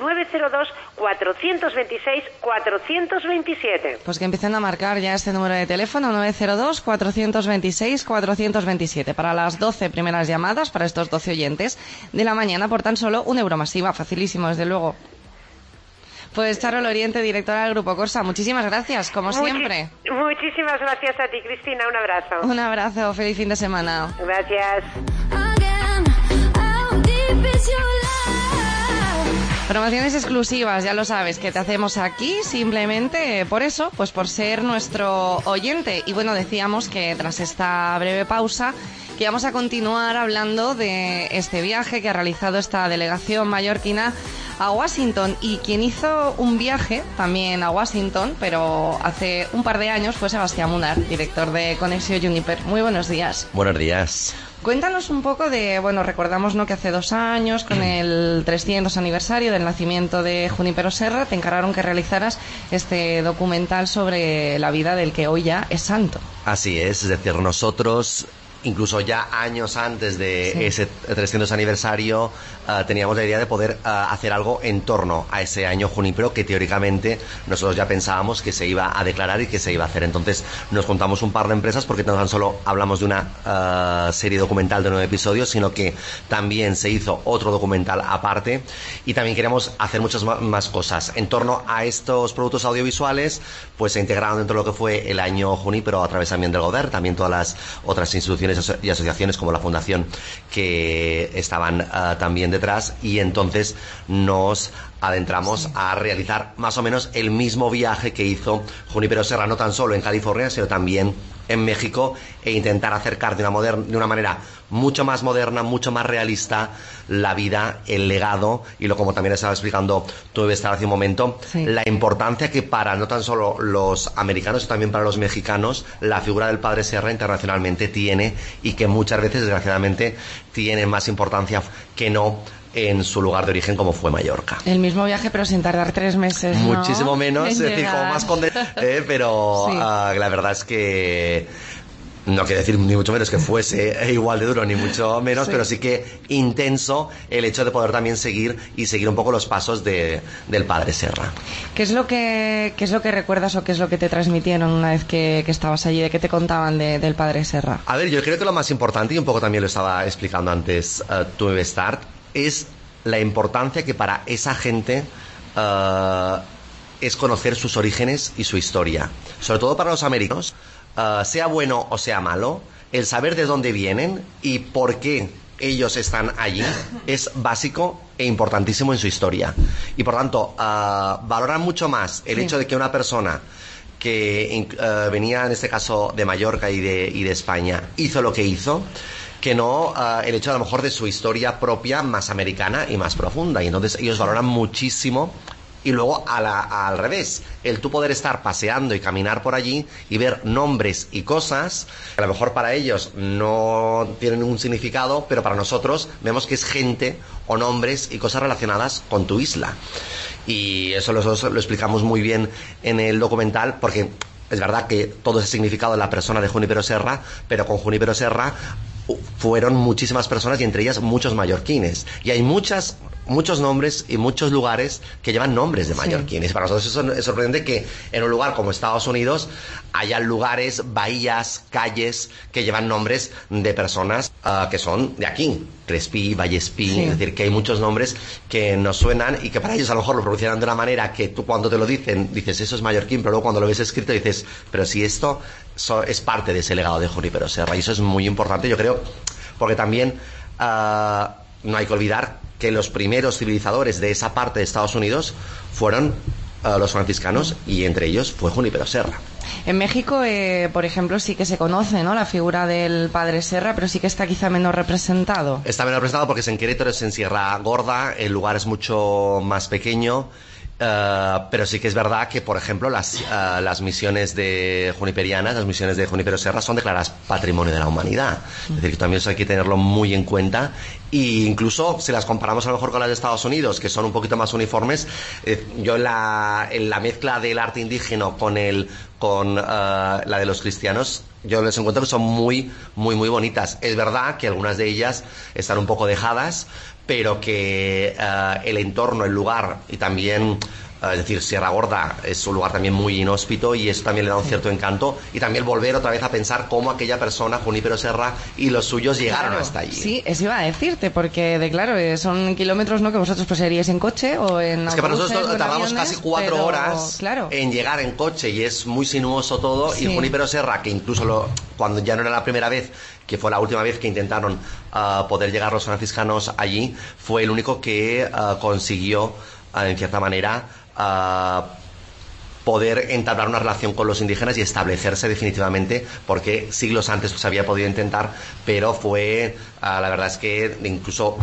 902-426-427. Pues que empiecen a marcar ya este número de teléfono, 902-426-427, para las 12 primeras llamadas, para estos 12 oyentes de la mañana, por tan solo €1 más IVA. Facilísimo, desde luego. Pues Charo Loriente, directora del Grupo Corsa, muchísimas gracias, como siempre. Muchísimas gracias a ti, Cristina, un abrazo. Un abrazo, feliz fin de semana. Gracias. Promociones exclusivas, ya lo sabes, que te hacemos aquí simplemente por eso, pues por ser nuestro oyente. Y bueno, decíamos que tras esta breve pausa, que vamos a continuar hablando de este viaje que ha realizado esta delegación mallorquina a Washington. Y quien hizo un viaje también a Washington, pero hace un par de años, fue Sebastián Munar, director de Conexio Juniper. Muy buenos días. Buenos días. Cuéntanos un poco de, bueno, recordamos, ¿no?, que hace 2 años, con el 300 aniversario del nacimiento de Junípero Serra, te encargaron que realizaras este documental sobre la vida del que hoy ya es santo. Así es decir, nosotros, incluso ya años antes de ese 300 aniversario, teníamos la idea de poder hacer algo en torno a ese año Junípero, que teóricamente nosotros ya pensábamos que se iba a declarar y que se iba a hacer. Entonces nos juntamos un par de empresas, porque no tan solo hablamos de una serie documental de 9 episodios, sino que también se hizo otro documental aparte, y también queríamos hacer muchas más cosas en torno a estos productos audiovisuales. Pues se integraron dentro de lo que fue el año Junípero a través también del Goder, también todas las otras instituciones y asociaciones como la Fundación que estaban también detrás, y entonces nos adentramos a realizar más o menos el mismo viaje que hizo Junípero Serra, no tan solo en California, sino también en México, e intentar acercar de una manera mucho más moderna, mucho más realista, la vida, el legado, y lo como también estaba explicando tú, Estar, hace un momento, la importancia que para no tan solo los americanos, sino también para los mexicanos, la figura del Padre Serra internacionalmente tiene, y que muchas veces, desgraciadamente, tiene más importancia que no en su lugar de origen, como fue Mallorca. El mismo viaje, pero sin tardar 3 meses, ¿no? Muchísimo menos, es decir, como más pero sí. La verdad es que no quiero decir ni mucho menos que fuese igual de duro, ni mucho menos, pero sí que intenso el hecho de poder también seguir un poco los pasos del Padre Serra. ¿Qué es lo que recuerdas, o qué es lo que te transmitieron una vez que estabas allí? ¿De qué te contaban del Padre Serra? A ver, yo creo que lo más importante, y un poco también lo estaba explicando antes tú, Start, es la importancia que para esa gente es conocer sus orígenes y su historia. Sobre todo para los americanos, sea bueno o sea malo, el saber de dónde vienen y por qué ellos están allí es básico e importantísimo en su historia. Y por tanto, valoran mucho más el hecho de que una persona que venía, en este caso, de Mallorca y de España, hizo lo que hizo, que no el hecho a lo mejor de su historia propia más americana y más profunda. Y entonces ellos valoran muchísimo. Y luego al revés, el tú poder estar paseando y caminar por allí y ver nombres y cosas que a lo mejor para ellos no tienen ningún significado, pero para nosotros vemos que es gente o nombres y cosas relacionadas con tu isla. Y eso lo explicamos muy bien en el documental, porque es verdad que todo ese significado de la persona de Junípero Serra, pero con Junípero Serra fueron muchísimas personas y entre ellas muchos mallorquines. Y hay muchos nombres y muchos lugares que llevan nombres de mallorquines. Sí. Para nosotros eso es sorprendente que en un lugar como Estados Unidos haya lugares, bahías, calles que llevan nombres de personas que son de aquí. Crespí, Vallespí, sí. Es decir, que hay muchos nombres que nos suenan y que para ellos a lo mejor lo pronunciarán de una manera que tú cuando te lo dicen dices eso es mallorquín, pero luego cuando lo ves escrito dices, pero si esto es parte de ese legado de Junípero Serra. Y eso es muy importante, yo creo, porque también no hay que olvidar que los primeros civilizadores de esa parte de Estados Unidos fueron los franciscanos y entre ellos fue Junípero Serra. En México, por ejemplo, sí que se conoce, ¿no?, la figura del padre Serra, pero sí que está quizá menos representado. Está menos representado porque es en Querétaro, es en Sierra Gorda, el lugar es mucho más pequeño. Pero sí que es verdad que, por ejemplo, las misiones de juniperianas, las misiones de Junípero Serra son declaradas Patrimonio de la Humanidad. Es decir, que también eso hay que tenerlo muy en cuenta. E incluso si las comparamos a lo mejor con las de Estados Unidos, que son un poquito más uniformes, yo en la mezcla del arte indígena con la de los cristianos, yo les encuentro que son muy, muy, muy bonitas. Es verdad que algunas de ellas están un poco dejadas, pero que el entorno, el lugar y también, es decir, Sierra Gorda es un lugar también muy inhóspito y eso también le da un cierto encanto, y también volver otra vez a pensar cómo aquella persona, Junípero Serra y los suyos llegaron hasta allí. Sí, eso iba a decirte, porque claro, son kilómetros, ¿no?, que vosotros pues iríais en coche o en Es que para nosotros tardamos casi 4 horas en llegar en coche y es muy sinuoso todo, sí. Y Junípero Serra, que incluso cuando ya no era la primera vez, que fue la última vez que intentaron poder llegar los franciscanos allí, fue el único que consiguió, en cierta manera, poder entablar una relación con los indígenas y establecerse definitivamente, porque siglos antes se había podido intentar, pero fue, la verdad es que incluso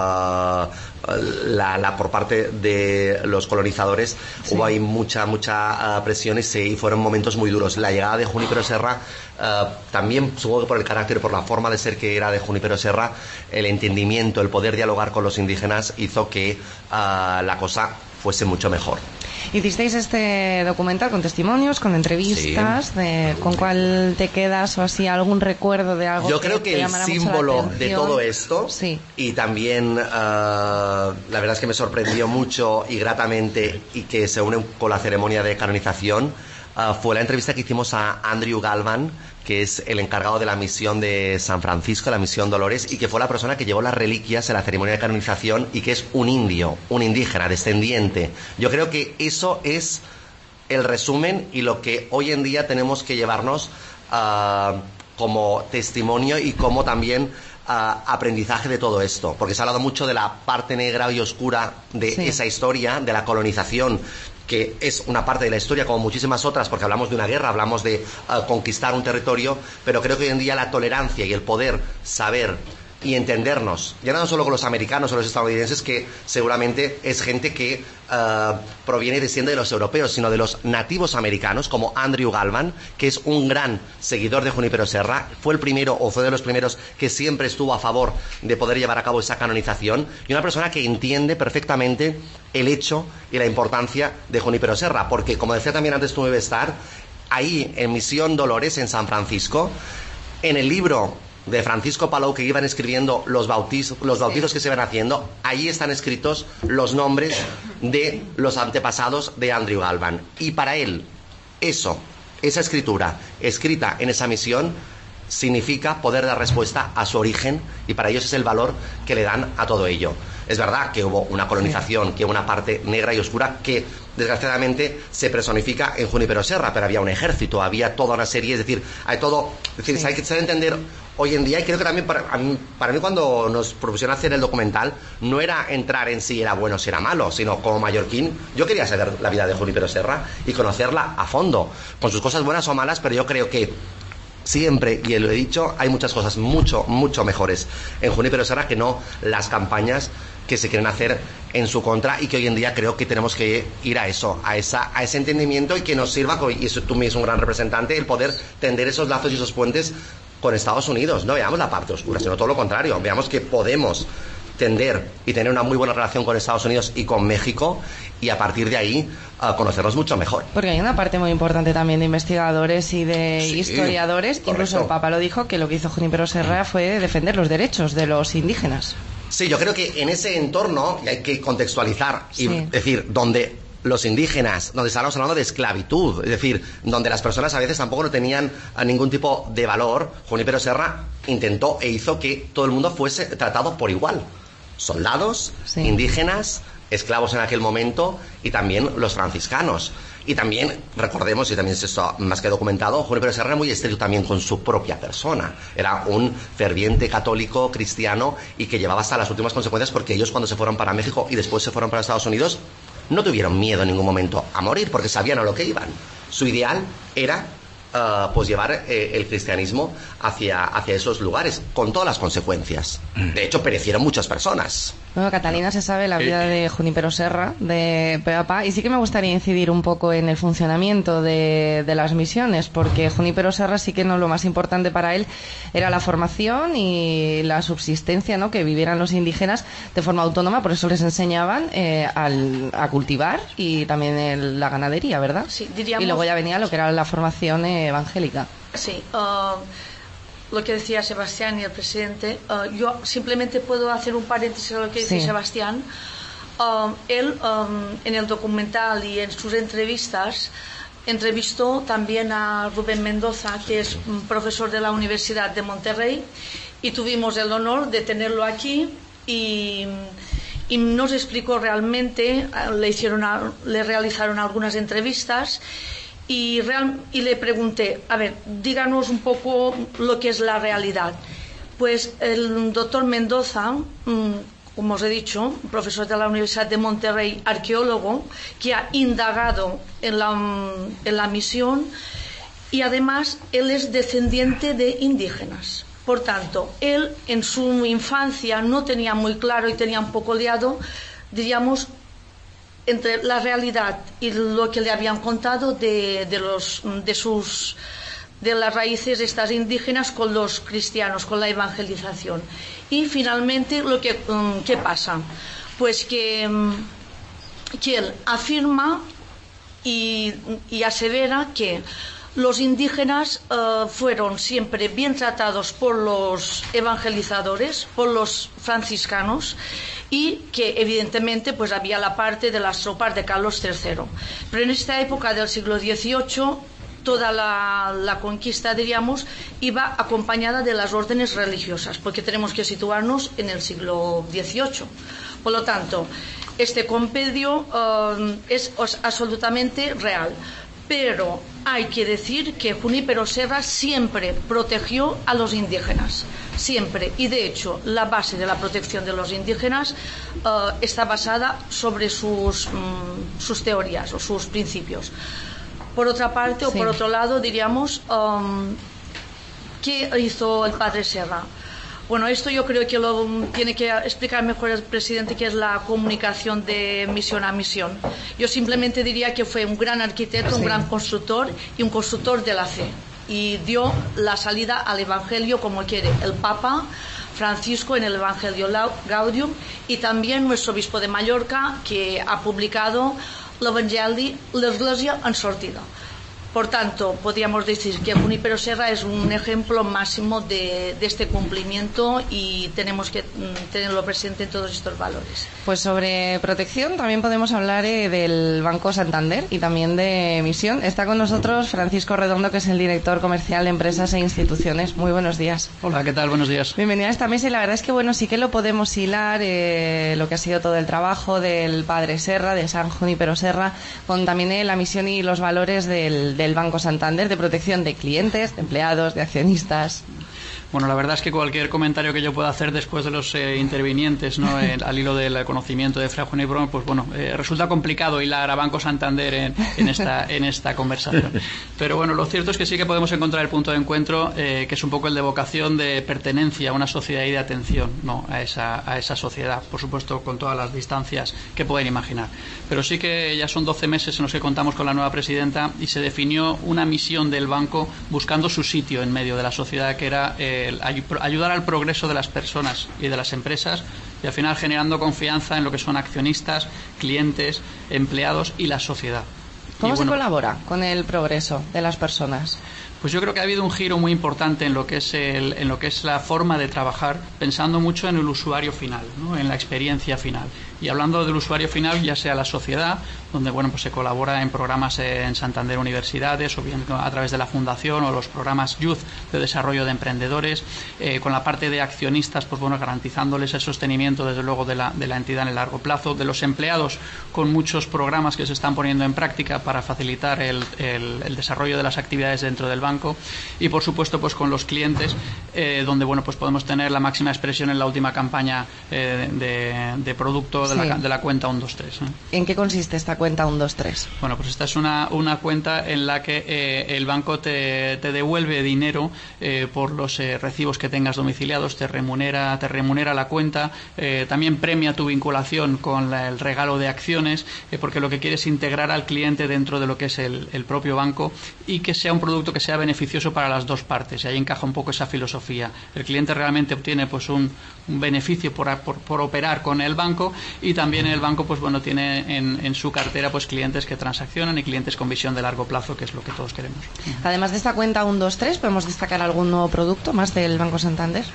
por parte de los colonizadores hubo ahí mucha presión y fueron momentos muy duros. La llegada de Junípero Serra, también supongo que por el carácter, por la forma de ser que era de Junípero Serra, el entendimiento, el poder dialogar con los indígenas hizo que la cosa fuese mucho mejor. Hicisteis este documental con testimonios, con entrevistas, sí. ¿Con cuál te quedas o así algún recuerdo de algo? Yo creo que el símbolo de todo esto, sí. Y también la verdad es que me sorprendió mucho y gratamente y que se une con la ceremonia de canonización, fue la entrevista que hicimos a Andrew Galvan, que es el encargado de la misión de San Francisco, la misión Dolores, y que fue la persona que llevó las reliquias en la ceremonia de canonización y que es un indio, un indígena, descendiente. Yo creo que eso es el resumen y lo que hoy en día tenemos que llevarnos como testimonio y como también aprendizaje de todo esto, porque se ha hablado mucho de la parte negra y oscura de esa historia, de la colonización, que es una parte de la historia como muchísimas otras, porque hablamos de una guerra, hablamos de conquistar un territorio, pero creo que hoy en día la tolerancia y el poder saber y entendernos, ya no solo con los americanos o los estadounidenses, que seguramente es gente que proviene y desciende de los europeos, sino de los nativos americanos, como Andrew Galvan, que es un gran seguidor de Junípero Serra, fue el primero o fue de los primeros que siempre estuvo a favor de poder llevar a cabo esa canonización, y una persona que entiende perfectamente el hecho y la importancia de Junípero Serra, porque como decía también antes tú, estar ahí en Misión Dolores en San Francisco, en el libro de Francisco Palau que iban escribiendo los bautizos que se iban haciendo, ahí están escritos los nombres de los antepasados de Andrew Galvan, y para él esa escritura escrita en esa misión significa poder dar respuesta a su origen, y para ellos es el valor que le dan a todo ello. Es verdad que hubo una colonización, que hubo una parte negra y oscura que desgraciadamente se personifica en Junípero Serra, pero había un ejército, había toda una serie, es decir, hay todo, es decir, hay que saber entender hoy en día, y creo que también para mí cuando nos propusieron hacer el documental no era entrar en si era bueno o si era malo, sino como mallorquín yo quería saber la vida de Junípero Serra y conocerla a fondo, con sus cosas buenas o malas, pero yo creo que siempre, y lo he dicho, hay muchas cosas mucho mejores en Junípero Serra que no las campañas que se quieren hacer en su contra, y que hoy en día creo que tenemos que ir a eso, a ese entendimiento, y que nos sirva, y eso tú mismo un gran representante, el poder tender esos lazos y esos puentes con Estados Unidos. No veamos la parte oscura, sino todo lo contrario, veamos que podemos tender y tener una muy buena relación con Estados Unidos y con México, y a partir de ahí conocerlos mucho mejor. Porque hay una parte muy importante también de investigadores y de historiadores, correcto. Incluso el Papa lo dijo, que lo que hizo Junípero Serra fue defender los derechos de los indígenas. Sí, yo creo que en ese entorno, y hay que contextualizar y decir, donde los indígenas, donde estábamos hablando de esclavitud, es decir, donde las personas a veces tampoco no tenían ningún tipo de valor, Junípero Serra intentó e hizo que todo el mundo fuese tratado por igual. Soldados, indígenas, esclavos en aquel momento, y también los franciscanos. Y también, recordemos, y también es esto más que documentado, Junípero Serra era muy estricto también con su propia persona. Era un ferviente católico cristiano, y que llevaba hasta las últimas consecuencias, porque ellos cuando se fueron para México y después se fueron para Estados Unidos, no tuvieron miedo en ningún momento a morir, porque sabían a lo que iban. Su ideal era pues llevar el cristianismo hacia esos lugares, con todas las consecuencias. De hecho, perecieron muchas personas. Bueno, Catalina, se sabe la vida de Junípero Serra, de pe a pa, y sí que me gustaría incidir un poco en el funcionamiento de las misiones, porque Junípero Serra sí que no, lo más importante para él era la formación y la subsistencia, ¿no?, que vivieran los indígenas de forma autónoma, por eso les enseñaban a cultivar, y también la ganadería, ¿verdad? Sí, diríamos... Y luego ya venía lo que era la formación evangélica. Sí, lo que decía Sebastián y el presidente, yo simplemente puedo hacer un paréntesis a lo que dice Sebastián. Él, en el documental y en sus entrevistas, entrevistó también a Rubén Mendoza, que es un profesor de la Universidad de Monterrey, y tuvimos el honor de tenerlo aquí, y nos explicó realmente, le realizaron algunas entrevistas, y le pregunté, a ver, díganos un poco lo que es la realidad. Pues el doctor Mendoza, como os he dicho, profesor de la Universidad de Monterrey, arqueólogo, que ha indagado en la misión, y además él es descendiente de indígenas. Por tanto, él en su infancia no tenía muy claro, y tenía un poco liado, diríamos, entre la realidad y lo que le habían contado de las raíces de estas indígenas con los cristianos, con la evangelización. Y finalmente, ¿qué pasa? Pues que él afirma y asevera que los indígenas fueron siempre bien tratados por los evangelizadores, por los franciscanos, y que evidentemente pues había la parte de las tropas de Carlos III. Pero en esta época del siglo XVIII toda la conquista, diríamos, iba acompañada de las órdenes religiosas, porque tenemos que situarnos en el siglo XVIII. Por lo tanto, este compendio es absolutamente real. Pero hay que decir que Junípero Serra siempre protegió a los indígenas, siempre, y de hecho la base de la protección de los indígenas está basada sobre sus teorías o sus principios. Por otra parte, o por otro lado, diríamos, ¿qué hizo el padre Serra? Bueno, esto yo creo que lo tiene que explicar mejor el presidente, que es la comunicación de misión a misión. Yo simplemente diría que fue un gran arquitecto, un gran constructor y un constructor de la fe. Y dio la salida al Evangelio como quiere el Papa Francisco en el Evangelio Gaudium, y también nuestro obispo de Mallorca, que ha publicado l'Evangeli, l'Església en sortida. Por tanto, podríamos decir que Junípero Serra es un ejemplo máximo de este cumplimiento y tenemos que tenerlo presente en todos estos valores. Pues sobre protección también podemos hablar del Banco Santander y también de emisión. Está con nosotros Francisco Redondo, que es el director comercial de Empresas e Instituciones. Muy buenos días. Hola, ¿qué tal? Buenos días. Bienvenida a esta mesa y la verdad es que bueno, sí que lo podemos hilar, lo que ha sido todo el trabajo del padre Serra, de San Junípero Serra, con también la misión y los valores del Banco Santander de protección de clientes, de empleados, de accionistas. Bueno, la verdad es que cualquier comentario que yo pueda hacer después de los intervinientes, ¿no? Al hilo del conocimiento de Fray Junípero, pues bueno, resulta complicado hilar a Banco Santander en esta conversación. Pero bueno, lo cierto es que sí que podemos encontrar el punto de encuentro, que es un poco el de vocación de pertenencia a una sociedad y de atención, ¿no? a esa sociedad, por supuesto con todas las distancias que pueden imaginar. Pero sí que ya son 12 meses en los que contamos con la nueva presidenta y se definió una misión del banco buscando su sitio en medio de la sociedad, que era ayudar al progreso de las personas y de las empresas, y al final generando confianza en lo que son accionistas, clientes, empleados y la sociedad. ¿Cómo se colabora con el progreso de las personas? Pues yo creo que ha habido un giro muy importante en lo que es la forma de trabajar, pensando mucho en el usuario final, ¿no? En la experiencia final. Y hablando del usuario final, ya sea la sociedad, donde bueno, pues se colabora en programas en Santander Universidades, o bien a través de la Fundación, o los programas Youth de desarrollo de emprendedores, con la parte de accionistas, pues bueno, garantizándoles el sostenimiento desde luego de la entidad en el largo plazo, de los empleados, con muchos programas que se están poniendo en práctica para facilitar el desarrollo de las actividades dentro del banco, y por supuesto pues con los clientes, donde bueno, pues podemos tener la máxima expresión en la última campaña de producto de la cuenta 123. ¿En qué consiste esta cuenta 123? Bueno, pues esta es una cuenta en la que el banco te devuelve dinero por los recibos que tengas domiciliados, te remunera la cuenta, también premia tu vinculación con el regalo de acciones, porque lo que quiere es integrar al cliente dentro de lo que es el propio banco, y que sea un producto que sea beneficioso para las dos partes, y ahí encaja un poco esa filosofía. El cliente realmente obtiene pues un beneficio por operar con el banco, y también el banco pues bueno, tiene en su cartera pues clientes que transaccionan y clientes con visión de largo plazo, que es lo que todos queremos. Además de esta cuenta 123, ¿podemos destacar algún nuevo producto más del Banco Santander?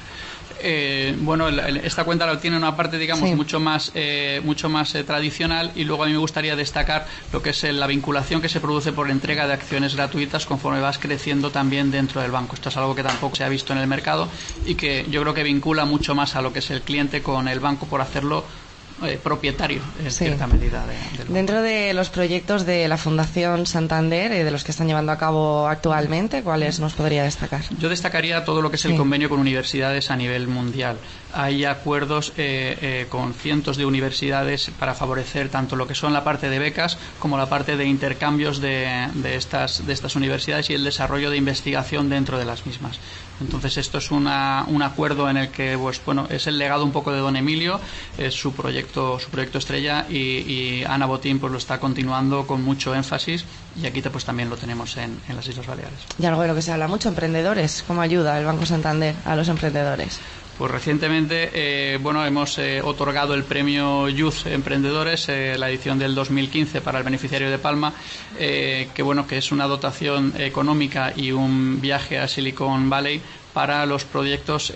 Bueno, esta cuenta tiene una parte, digamos, mucho más tradicional, y luego a mí me gustaría destacar lo que es la vinculación que se produce por la entrega de acciones gratuitas conforme vas creciendo también dentro del banco. Esto es algo que tampoco se ha visto en el mercado y que yo creo que vincula mucho más a lo que es el cliente con el banco, por hacerlo propietario en cierta medida. Dentro de los proyectos de la Fundación Santander, de los que están llevando a cabo actualmente, ¿cuáles nos podría destacar? Yo destacaría todo lo que es el convenio con universidades a nivel mundial. Hay acuerdos con cientos de universidades para favorecer tanto lo que son la parte de becas como la parte de intercambios de estas universidades y el desarrollo de investigación dentro de las mismas. Entonces esto es un acuerdo en el que pues bueno, es el legado un poco de don Emilio, es su proyecto estrella, y Ana Botín pues lo está continuando con mucho énfasis, y aquí pues también lo tenemos en las Islas Baleares. Y algo de lo que se habla mucho, emprendedores. ¿Cómo ayuda el Banco Santander a los emprendedores? Pues recientemente hemos otorgado el premio Youth Emprendedores, la edición del 2015 para el beneficiario de Palma, que es una dotación económica y un viaje a Silicon Valley para los proyectos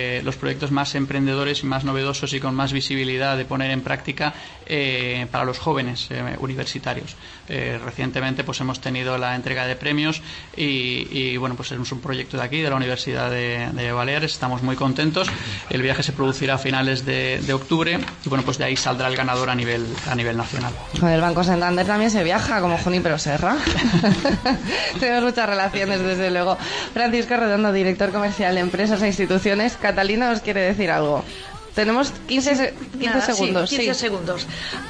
más emprendedores y más novedosos y con más visibilidad de poner en práctica para los jóvenes universitarios. Recientemente pues hemos tenido la entrega de premios y bueno, pues es un proyecto de aquí, de la Universidad de Baleares. Estamos muy contentos. El viaje se producirá a finales de octubre y bueno, pues de ahí saldrá el ganador a nivel nacional. Con el Banco Santander también se viaja, como Junípero Serra. Tenemos muchas relaciones, desde luego. Francisco Redondo, director comercial de Empresas e Instituciones. Catalina nos quiere decir algo. Tenemos 15 segundos. Sí, 15 segundos.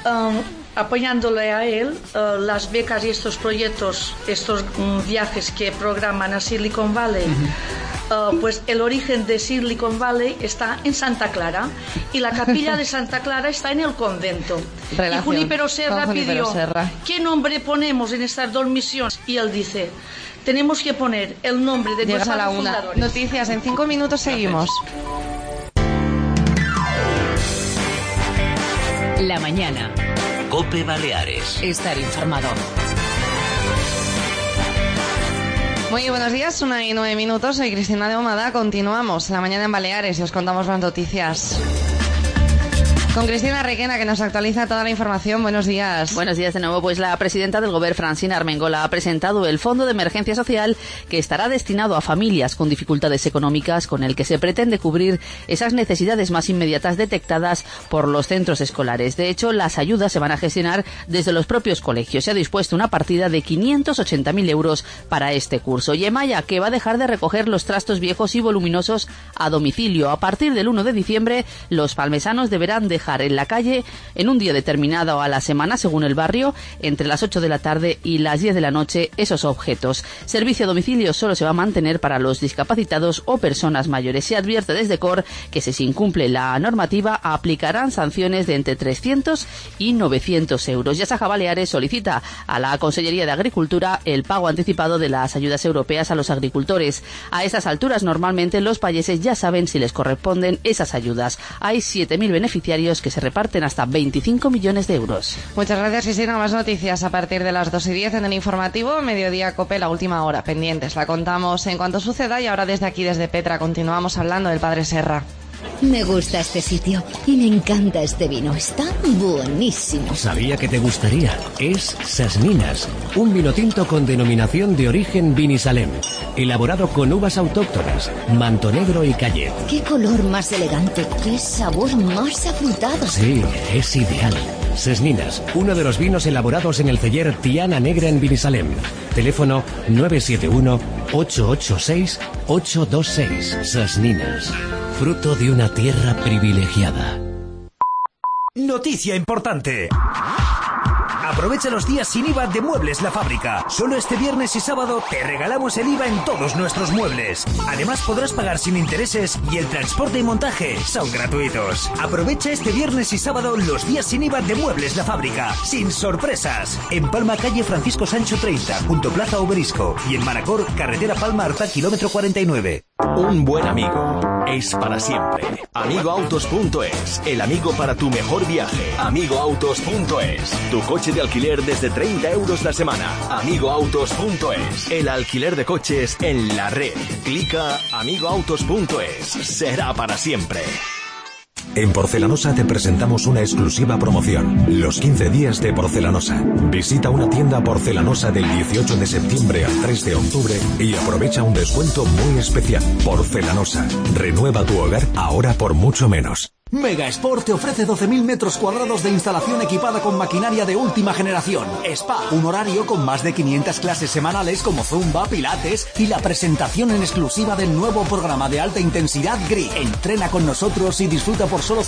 Apoyándole a él, las becas y estos proyectos, estos viajes que programan a Silicon Valley, pues el origen de Silicon Valley está en Santa Clara y la capilla de Santa Clara está en el convento. Y Junípero Serra pidió, ¿qué nombre ponemos en estas dos misiones? Y él dice, tenemos que poner el nombre de nuestros fundadores. Noticias, en 5 minutos seguimos. La mañana. COPE Baleares. Estar informado. Muy buenos días, 1:09. Soy Cristina de Ahumada. Continuamos la mañana en Baleares y os contamos las noticias. Con Cristina Requena, que nos actualiza toda la información. Buenos días. Buenos días de nuevo. Pues la presidenta del Gobierno, Francina Armengol, ha presentado el Fondo de Emergencia Social, que estará destinado a familias con dificultades económicas, con el que se pretende cubrir esas necesidades más inmediatas detectadas por los centros escolares. De hecho, las ayudas se van a gestionar desde los propios colegios. Se ha dispuesto una partida de 580.000 euros para este curso. Y Emaya, que va a dejar de recoger los trastos viejos y voluminosos a domicilio. A partir del 1 de diciembre, los palmesanos deberán dejar en la calle en un día determinado a la semana, según el barrio, entre las 8 de la tarde y las 10 de la noche, esos objetos. Servicio a domicilio solo se va a mantener para los discapacitados o personas mayores. Se advierte desde COR que si se incumple la normativa aplicarán sanciones de entre 300 y 900 euros. Ya Saja Baleares solicita a la Consellería de Agricultura el pago anticipado de las ayudas europeas a los agricultores. A estas alturas, normalmente los payeses ya saben si les corresponden esas ayudas. Hay 7.000 beneficiarios que se reparten hasta 25 millones de euros. Muchas gracias, Cristina. Más noticias a partir de las 2:10 en el informativo Mediodía Cope, la última hora. Pendientes, la contamos en cuanto suceda. Y ahora desde aquí, desde Petra, continuamos hablando del Padre Serra. Me gusta este sitio y me encanta este vino. Está buenísimo. Sabía que te gustaría. Es Sasninas, un vino tinto con denominación de origen Vinisalem, elaborado con uvas autóctonas, Mantonegro y Callet. Qué color más elegante, qué sabor más afrutado. Sí, es ideal. Sasninas, uno de los vinos elaborados en el celler Tiana Negra en Vinisalem. Teléfono 971-886-826. Sasninas, fruto de una tierra privilegiada. Noticia importante. Aprovecha los días sin IVA de Muebles La Fábrica. Solo este viernes y sábado te regalamos el IVA en todos nuestros muebles. Además podrás pagar sin intereses y el transporte y montaje son gratuitos. Aprovecha este viernes y sábado los días sin IVA de Muebles La Fábrica. Sin sorpresas. En Palma, calle Francisco Sancho 30, junto Plaza Obelisco. Y en Manacor, carretera Palma-Arta, kilómetro 49. Un buen amigo es para siempre. Amigoautos.es, el amigo para tu mejor viaje. Amigoautos.es, tu coche de alquiler desde 30 euros la semana. Amigoautos.es, el alquiler de coches en la red. Clica amigoautos.es, será para siempre. En Porcelanosa te presentamos una exclusiva promoción. Los 15 días de Porcelanosa. Visita una tienda Porcelanosa del 18 de septiembre al 3 de octubre y aprovecha un descuento muy especial. Porcelanosa. Renueva tu hogar ahora por mucho menos. Mega Sport te ofrece 12.000 metros cuadrados de instalación equipada con maquinaria de última generación. Spa, un horario con más de 500 clases semanales como Zumba, Pilates y la presentación en exclusiva del nuevo programa de alta intensidad GRI. Entrena con nosotros y disfruta por solo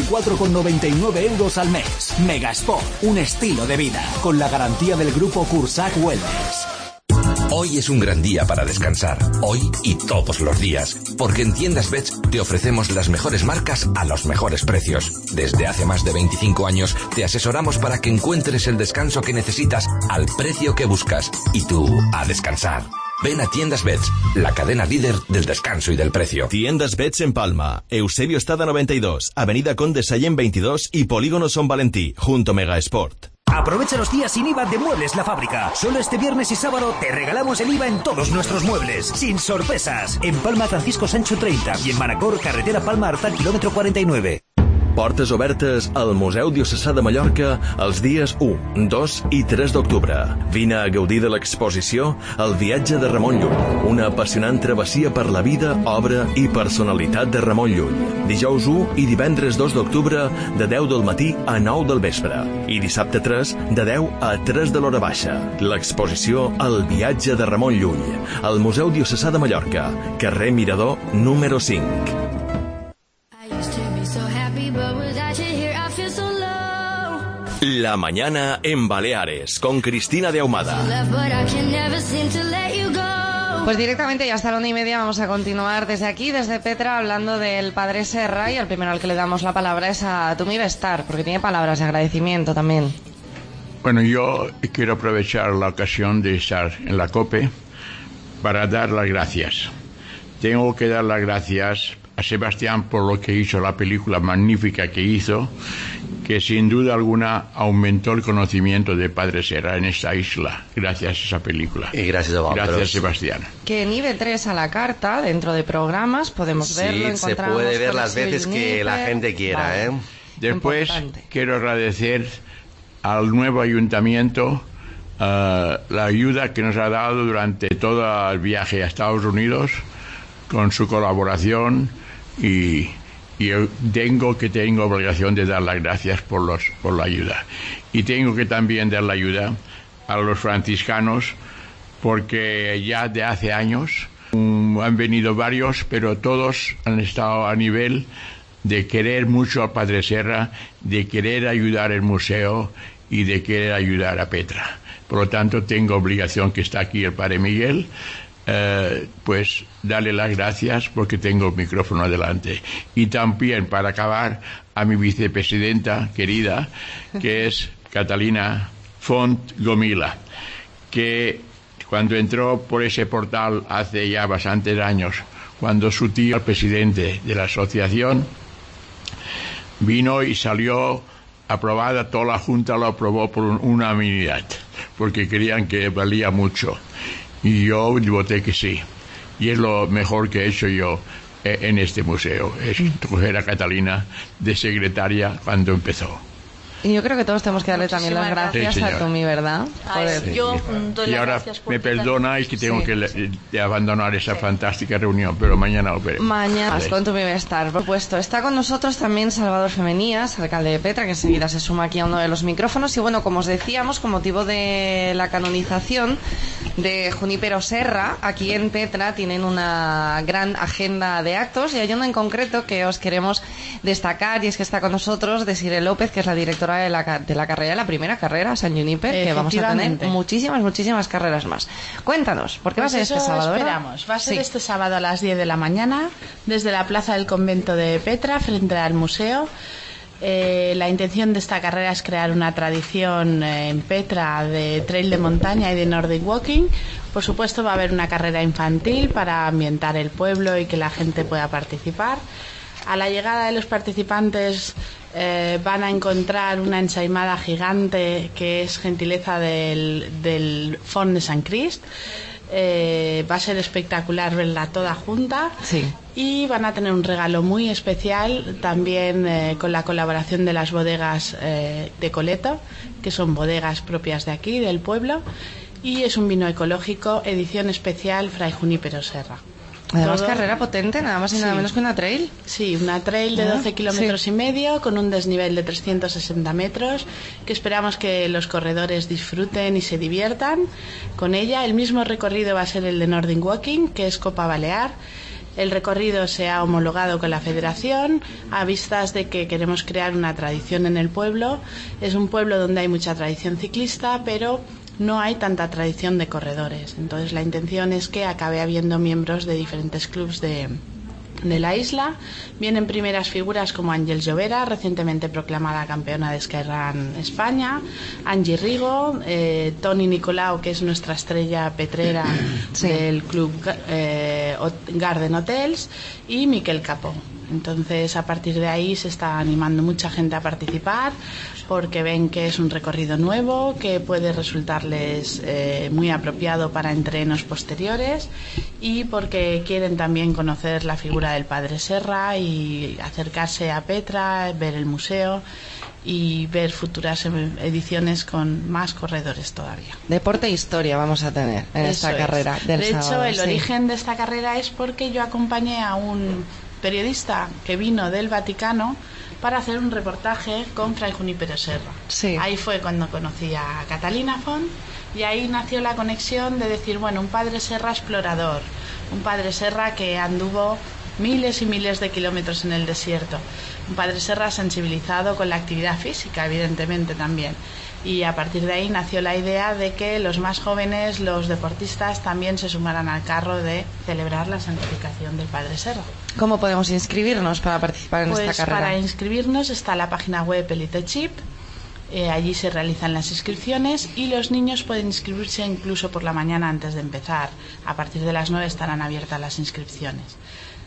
54,99 euros al mes. Mega Sport, un estilo de vida, con la garantía del grupo Cursac Wellness. Hoy es un gran día para descansar, hoy y todos los días, porque en Tiendas Bets te ofrecemos las mejores marcas a los mejores precios. Desde hace más de 25 años te asesoramos para que encuentres el descanso que necesitas al precio que buscas y tú a descansar. Ven a Tiendas Bets, la cadena líder del descanso y del precio. Tiendas Bets en Palma, Eusebio Estada 92, Avenida Conde Sallent 22 y Polígono Son Valentí, junto a Mega Sport. Aprovecha los días sin IVA de Muebles La Fábrica. Solo este viernes y sábado te regalamos el IVA en todos nuestros muebles. Sin sorpresas. En Palma, Francisco Sancho 30 i en Manacor, carretera Palma-Arta, quilòmetre 49. Portes obertes al Museu Diocesà de Mallorca els dies 1, 2 i 3 d'octubre. Vine a gaudir de l'exposició El viatge de Ramon Llull, una apassionant travessia per la vida, obra i personalitat de Ramon Llull. Dijous 1 i divendres 2 d'octubre de 10 del matí a 9 del vespre. I dissabte 3 de 10 a 3 de l'hora baixa. L'exposició El viatge de Ramon Llull, al Museu Diocesà de Mallorca, carrer Mirador, número 5. La mañana en Baleares, con Cristina de Ahumada. Pues directamente y hasta la 1:30 vamos a continuar desde aquí, desde Petra, hablando del Padre Serra, y al primero al que le damos la palabra es a Tumi Bestar, porque tiene palabras de agradecimiento también. Bueno, yo quiero aprovechar la ocasión de estar en la COPE para dar las gracias. Tengo que dar las gracias a Sebastián por lo que hizo, la película magnífica que hizo, que sin duda alguna aumentó el conocimiento de Padre Serra en esta isla, gracias a esa película. Y gracias a vosotros. Gracias, Sebastián. Que en IB3 a la carta, dentro de programas, podemos verlo. Sí, se puede ver las veces que la gente quiera. Vale. Después, Importante. quiero agradecer al nuevo ayuntamiento la ayuda que nos ha dado durante todo el viaje a Estados Unidos, con su colaboración, y yo tengo obligación de dar las gracias por la ayuda. Y tengo que también dar la ayuda a los franciscanos, porque ya de hace años han venido varios, pero todos han estado a nivel de querer mucho al Padre Serra, de querer ayudar el museo y de querer ayudar a Petra. Por lo tanto, tengo obligación, que está aquí el Padre Miguel, pues darle las gracias porque tengo el micrófono delante. Y también, para acabar, a mi vicepresidenta querida, que es Catalina Font Gomila, que cuando entró por ese portal hace ya bastantes años, cuando su tío, el presidente de la asociación, vino y salió aprobada, toda la Junta lo aprobó por unanimidad, porque creían que valía mucho. Y yo voté que sí. Y es lo mejor que he hecho yo en este museo, es coger a Catalina de secretaria cuando empezó. Y yo creo que todos tenemos que darle también las gracias a Tumi, ¿verdad? Yo doy y las ahora gracias por me perdonáis que tengo que abandonar esa fantástica reunión, pero mañana lo veremos. Mañana con Tumi va a estar, por supuesto. Está con nosotros también Salvador Femenías, alcalde de Petra, que enseguida se suma aquí a uno de los micrófonos. Y bueno, como os decíamos, con motivo de la canonización de Junípero Serra, aquí en Petra tienen una gran agenda de actos, y hay uno en concreto que os queremos destacar, y es que está con nosotros Desiree López, que es la directora de la carrera, la primera carrera San Juniper, que vamos a tener muchísimas carreras más. Cuéntanos, ¿por qué va a ser este sábado? Esperamos. Va a ser este sábado a las 10 de la mañana, desde la plaza del convento de Petra, frente al museo. La intención de esta carrera es crear una tradición en Petra de trail de montaña y de Nordic Walking. Por supuesto, va a haber una carrera infantil para ambientar el pueblo y que la gente pueda participar. A la llegada de los participantes van a encontrar una ensaimada gigante que es gentileza del Font de Sant Crist. Va a ser espectacular verla toda junta. Sí. Y van a tener un regalo muy especial también con la colaboración de las bodegas de Coleto, que son bodegas propias de aquí, del pueblo, y es un vino ecológico, edición especial Fray Junípero Serra. Además, carrera potente, nada más y nada menos que una trail. Sí, una trail de 12 kilómetros y medio, con un desnivel de 360 metros, que esperamos que los corredores disfruten y se diviertan con ella. El mismo recorrido va a ser el de Nordic Walking, que es Copa Balear. El recorrido se ha homologado con la Federación a vistas de que queremos crear una tradición en el pueblo. Es un pueblo donde hay mucha tradición ciclista, pero no hay tanta tradición de corredores. Entonces la intención es que acabe habiendo miembros de diferentes clubes de la isla. Vienen primeras figuras como Ángel Llovera, recientemente proclamada campeona de Skyrun España, Angie Rigo, Toni Nicolau, que es nuestra estrella petrera del club Garden Hotels, y Miquel Capó. Entonces, a partir de ahí se está animando mucha gente a participar, porque ven que es un recorrido nuevo, que puede resultarles muy apropiado para entrenos posteriores, y porque quieren también conocer la figura del Padre Serra y acercarse a Petra, ver el museo y ver futuras ediciones con más corredores todavía. Deporte e historia vamos a tener en esta carrera del sábado. De hecho, el origen de esta carrera es porque yo acompañé a un periodista que vino del Vaticano para hacer un reportaje con Fray Junípero Serra. Sí. Ahí fue cuando conocí a Catalina Font, y ahí nació la conexión de decir, bueno, un Padre Serra explorador, un Padre Serra que anduvo miles y miles de kilómetros en el desierto, un Padre Serra sensibilizado con la actividad física, evidentemente también. Y a partir de ahí nació la idea de que los más jóvenes, los deportistas, también se sumaran al carro de celebrar la santificación del Padre Serra. ¿Cómo podemos inscribirnos para participar en esta carrera? Para inscribirnos está la página web Elite Chip. Allí se realizan las inscripciones, y los niños pueden inscribirse incluso por la mañana antes de empezar. A partir de las 9 estarán abiertas las inscripciones.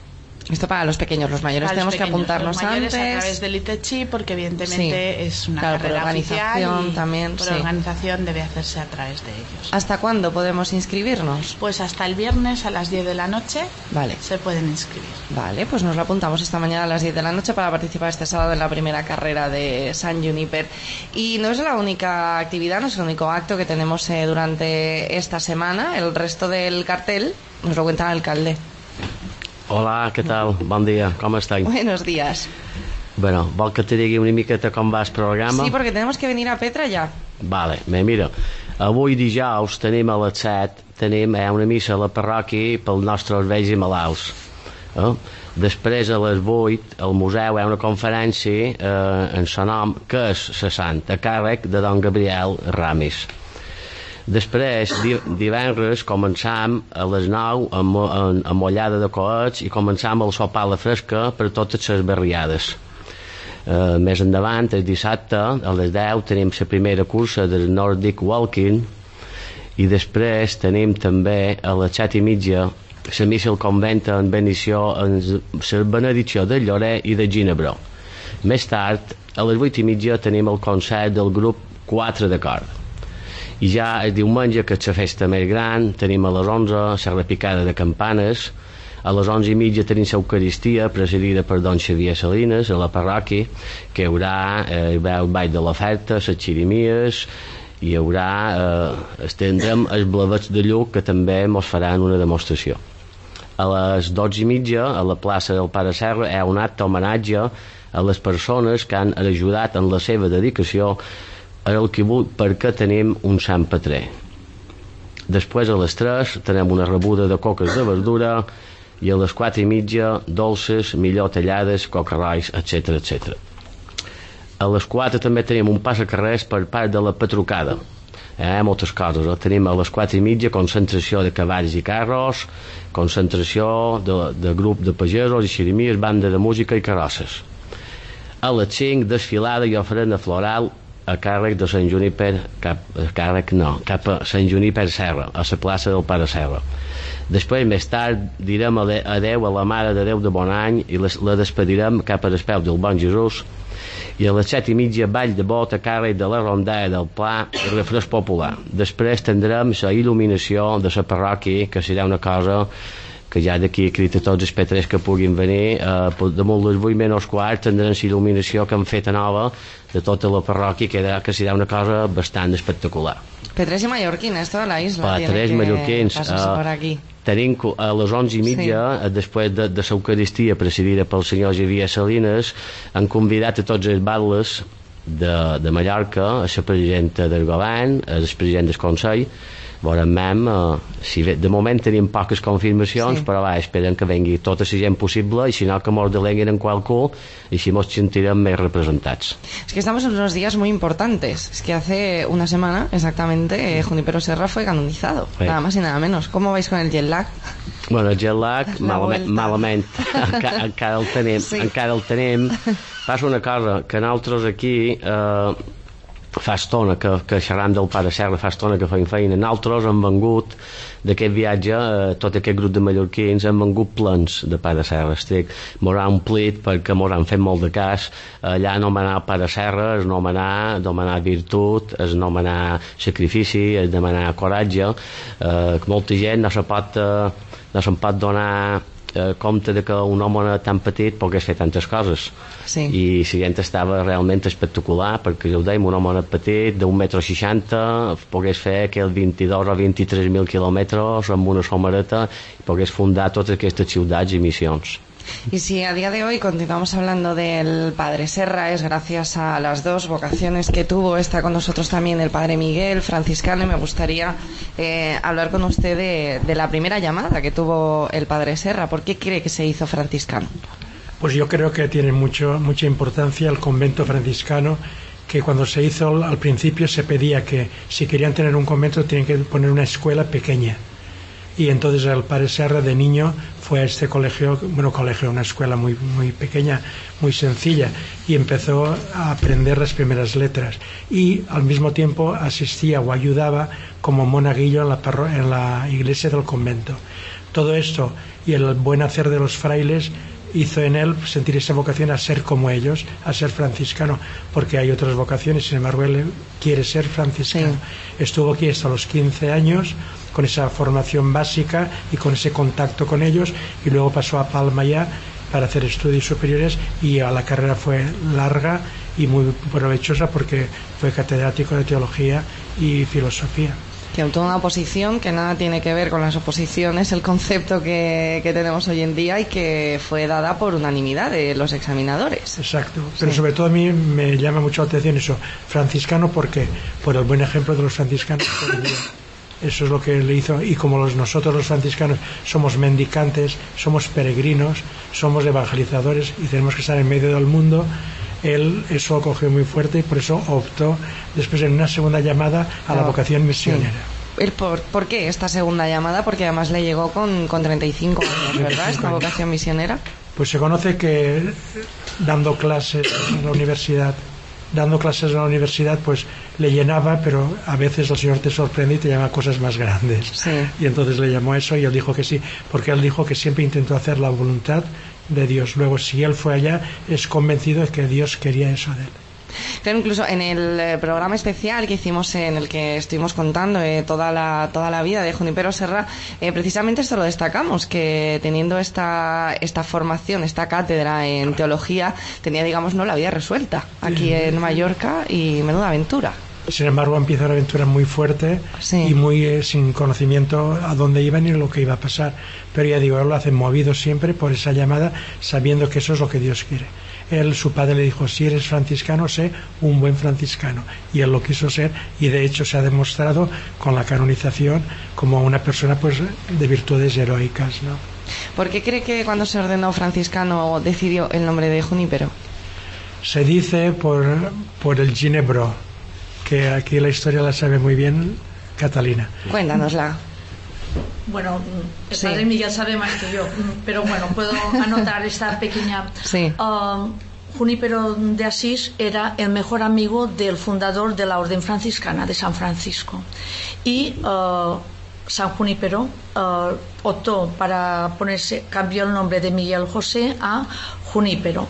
Esto para los pequeños, los mayores tenemos que apuntarnos los mayores antes. A través del ITECHI, porque evidentemente es una claro, carrera por organización oficial y también, por organización debe hacerse a través de ellos. ¿Hasta cuándo podemos inscribirnos? Pues hasta el viernes a las 10 de la noche se pueden inscribir. Vale, pues nos lo apuntamos esta mañana a las 10 de la noche para participar este sábado en la primera carrera de San Juniper. Y no es la única actividad, no es el único acto que tenemos durante esta semana. El resto del cartel nos lo cuenta el alcalde. Hola, què tal? Bon dia, com esteu? Buenos días. Bueno, vol que te digui una miqueta com va el programa? Sí, porque tenemos que venir a Petra ya. Vale, mira, avui dijous tenim a les 7 una missa a la parròquia pels nostres vells i malalts. Després a les 8 al museu hi ha una conferència en son nom, que és la Sant, a càrrec de don Gabriel Ramis. Després, divendres, començam a les 9 amb mollada de coets i començam el sopar a la fresca per totes les barriades. Més endavant, el dissabte, a les 10, tenim la primera cursa del Nordic Walking i després tenim també a les 7:30 la missa al convent en la benedicció de Llorer i de Ginebró. Més tard, a les 8:30, tenim el concert del grup 4 de Cor. I ja el diumenge, que és la festa més gran, tenim a les 11 la repicada de campanes, a les 11:30 tenim l'Eucaristia presidida per don Xavier Salinas a la parròquia, que hi haurà el ball de l'oferta, les xirimies, i hi haurà estendrem els blavets de Lluc, que també ens faran una demostració. A les 12:30 a la plaça del Pare Serra hi ha un acte homenatge a les persones que han ajudat en la seva dedicació el quibuc perquè tenim un sant patró. Després a les 3 tenim una rebuda de coques de verdura i a les 4:30 dolces, millor tallades, cocarrois, etc. A les 4 també tenim un passacarrers per part de la Petrucada. Moltes coses. Tenim a les 4:30 concentració de cavalls i carros, concentració de grup de pagesos i xirimies, banda de música i carrosses. A les 5 desfilada i ofrena floral a càrrec de Sant Juniper, cap a Sant Juniper Serra, a la plaça del Pare Serra. Després, més tard, direm adeu a la Mare de Déu de Bon Any i la despedirem cap a les peus del Bon Jesús. I a les 7:30 ball de bot a càrrec de la rondalla del Pla i refresc popular. Després tindrem la il·luminació de la parròquia, que serà una cosa que ja d'aquí he crit a tots els petrers que puguin venir. Damunt les 8:15 tindrem la il·luminació que han fet nova de tota la parròquia, que serà una cosa bastant espectacular. Petres i mallorquines, tota la isla. Petres mallorquins. Tenim a les 11:30, després de l'Eucaristia presidida pel senyor Xavier Salinas, han convidat a tots els batlles de Mallorca, a la presidenta del govern, al president del Consell. Veurem, de moment tenim poques confirmacions, però esperem que vengui tota la gent possible, i si no que mos deleguen en qualcú, y així mos sentirem més representats. Es que estamos en unos días muy importantes. Es que hace una semana exactamente Junípero Serra fue canonizado, nada más y nada menos. ¿Cómo vais con el jet lag? Bueno, el jet lag malament encara el tenim. Passa una cosa, que nosaltres aquí fa estona que xerram del Pare Serra, fa estona que feim feina. Nosaltres hem vengut d'aquest viatge, tot aquest grup de mallorquins hem vengut plens de Pare Serra. Mos ha omplit perquè mos han fet molt de cas. Allà anomenar Pare Serra és anomenar virtut, és anomenar sacrifici, és demanar coratge, que molta gent no se'n pot donar compte de que un home tan petit pogués fer tantes coses. I la gent estava realment espectacular, perquè ja ho dèiem, un home petit d'1,60 m pogués fer aquells 22 o 23.000 quilòmetres amb una somareta i pogués fundar totes aquestes ciutats i missions. Y si a día de hoy continuamos hablando del Padre Serra, es gracias a las dos vocaciones que tuvo. Está con nosotros también el Padre Miguel, franciscano, y me gustaría hablar con usted de la primera llamada que tuvo el Padre Serra. ¿Por qué cree que se hizo franciscano? Pues yo creo que tiene mucha importancia el convento franciscano, que cuando se hizo al principio se pedía que si querían tener un convento tenían que poner una escuela pequeña. Y entonces el Padre Serra de niño fue a este colegio, una escuela muy pequeña, muy sencilla, y empezó a aprender las primeras letras. Y al mismo tiempo asistía o ayudaba como monaguillo en la iglesia del convento. Todo esto y el buen hacer de los frailes hizo en él sentir esa vocación a ser como ellos, a ser franciscano, porque hay otras vocaciones, sin embargo él quiere ser franciscano. Estuvo aquí hasta los 15 años con esa formación básica y con ese contacto con ellos, y luego pasó a Palma ya para hacer estudios superiores, y la carrera fue larga y muy provechosa porque fue catedrático de teología y filosofía. Que optó una oposición que nada tiene que ver con las oposiciones, el concepto que tenemos hoy en día, y que fue dada por unanimidad de los examinadores. Exacto, pero sobre todo a mí me llama mucho la atención eso, franciscano, porque por el buen ejemplo de los franciscanos. Eso es lo que le hizo, y como nosotros los franciscanos somos mendicantes, somos peregrinos, somos evangelizadores y tenemos que estar en medio del mundo, él eso lo cogió muy fuerte y por eso optó después en una segunda llamada a la vocación misionera. Sí. ¿Por qué esta segunda llamada? Porque además le llegó con 35 años, ¿verdad? Esta vocación misionera. Pues se conoce que dando clases en la universidad, pues le llenaba, pero a veces el Señor te sorprende y te llama a cosas más grandes. Sí. Y entonces le llamó a eso y él dijo que sí, porque él dijo que siempre intentó hacer la voluntad de Dios. Luego, si él fue allá, es convencido de que Dios quería eso de él. Pero incluso en el programa especial que hicimos, en el que estuvimos contando toda la vida de Junípero Serra, precisamente esto lo destacamos, que teniendo esta formación, esta cátedra en teología, tenía, digamos, la vida resuelta aquí en Mallorca, y menuda aventura. Sin embargo, empieza una aventura muy fuerte y muy sin conocimiento a dónde iba ni lo que iba a pasar. Pero ya digo, él lo hace movido siempre por esa llamada, sabiendo que eso es lo que Dios quiere. Su padre le dijo, si eres franciscano, sé un buen franciscano. Y él lo quiso ser, y de hecho se ha demostrado con la canonización como una persona pues de virtudes heroicas, ¿no? ¿Por qué cree que cuando se ordenó franciscano decidió el nombre de Junípero? Se dice por el ginebro, que aquí la historia la sabe muy bien Catalina. Cuéntanosla. Bueno, el padre Miguel sabe más que yo, pero bueno, puedo anotar esta pequeña. Sí. Junípero de Asís era el mejor amigo del fundador de la Orden Franciscana de San Francisco, y San Junípero optó para cambió el nombre de Miguel José a Junípero,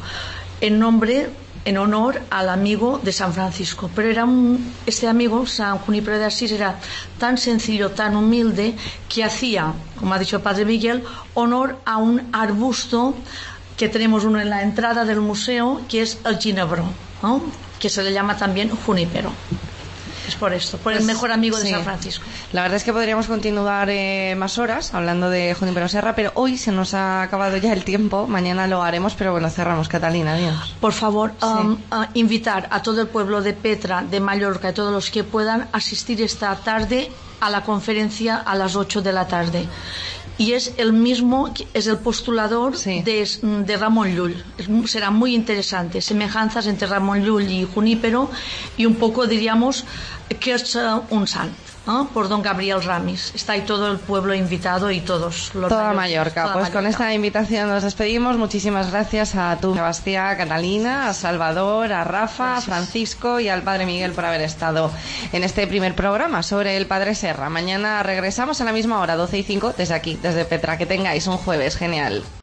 en honor al amigo de San Francisco. Pero este amigo, San Junípero de Asís, era tan sencillo, tan humilde, que hacía, como ha dicho el padre Miguel, honor a un arbusto que tenemos uno en la entrada del museo, que es el ginebro, ¿no? Que se le llama también Junípero. Es por esto, por el mejor amigo de San Francisco. La verdad es que podríamos continuar más horas hablando de Junípero Serra, pero hoy se nos ha acabado ya el tiempo. Mañana lo haremos, pero bueno, cerramos. Catalina, adiós. Por favor, invitar a todo el pueblo de Petra, de Mallorca, y todos los que puedan asistir esta tarde a la conferencia a las 8 de la tarde. Y es el mismo, es el postulador de Ramón Llull. Será muy interesante, semejanzas entre Ramón Llull y Junípero, y un poco, diríamos, que es un sant, ¿no? Por don Gabriel Ramis. Está ahí todo el pueblo invitado y todos los toda Mallorca. Pues con esta invitación nos despedimos. Muchísimas gracias a tú, Sebastián, a Catalina, a Salvador, a Rafa, a Francisco y al padre Miguel por haber estado en este primer programa sobre el padre Serra. Mañana regresamos a la misma hora, 12:05, desde aquí, desde Petra. Que tengáis un jueves genial.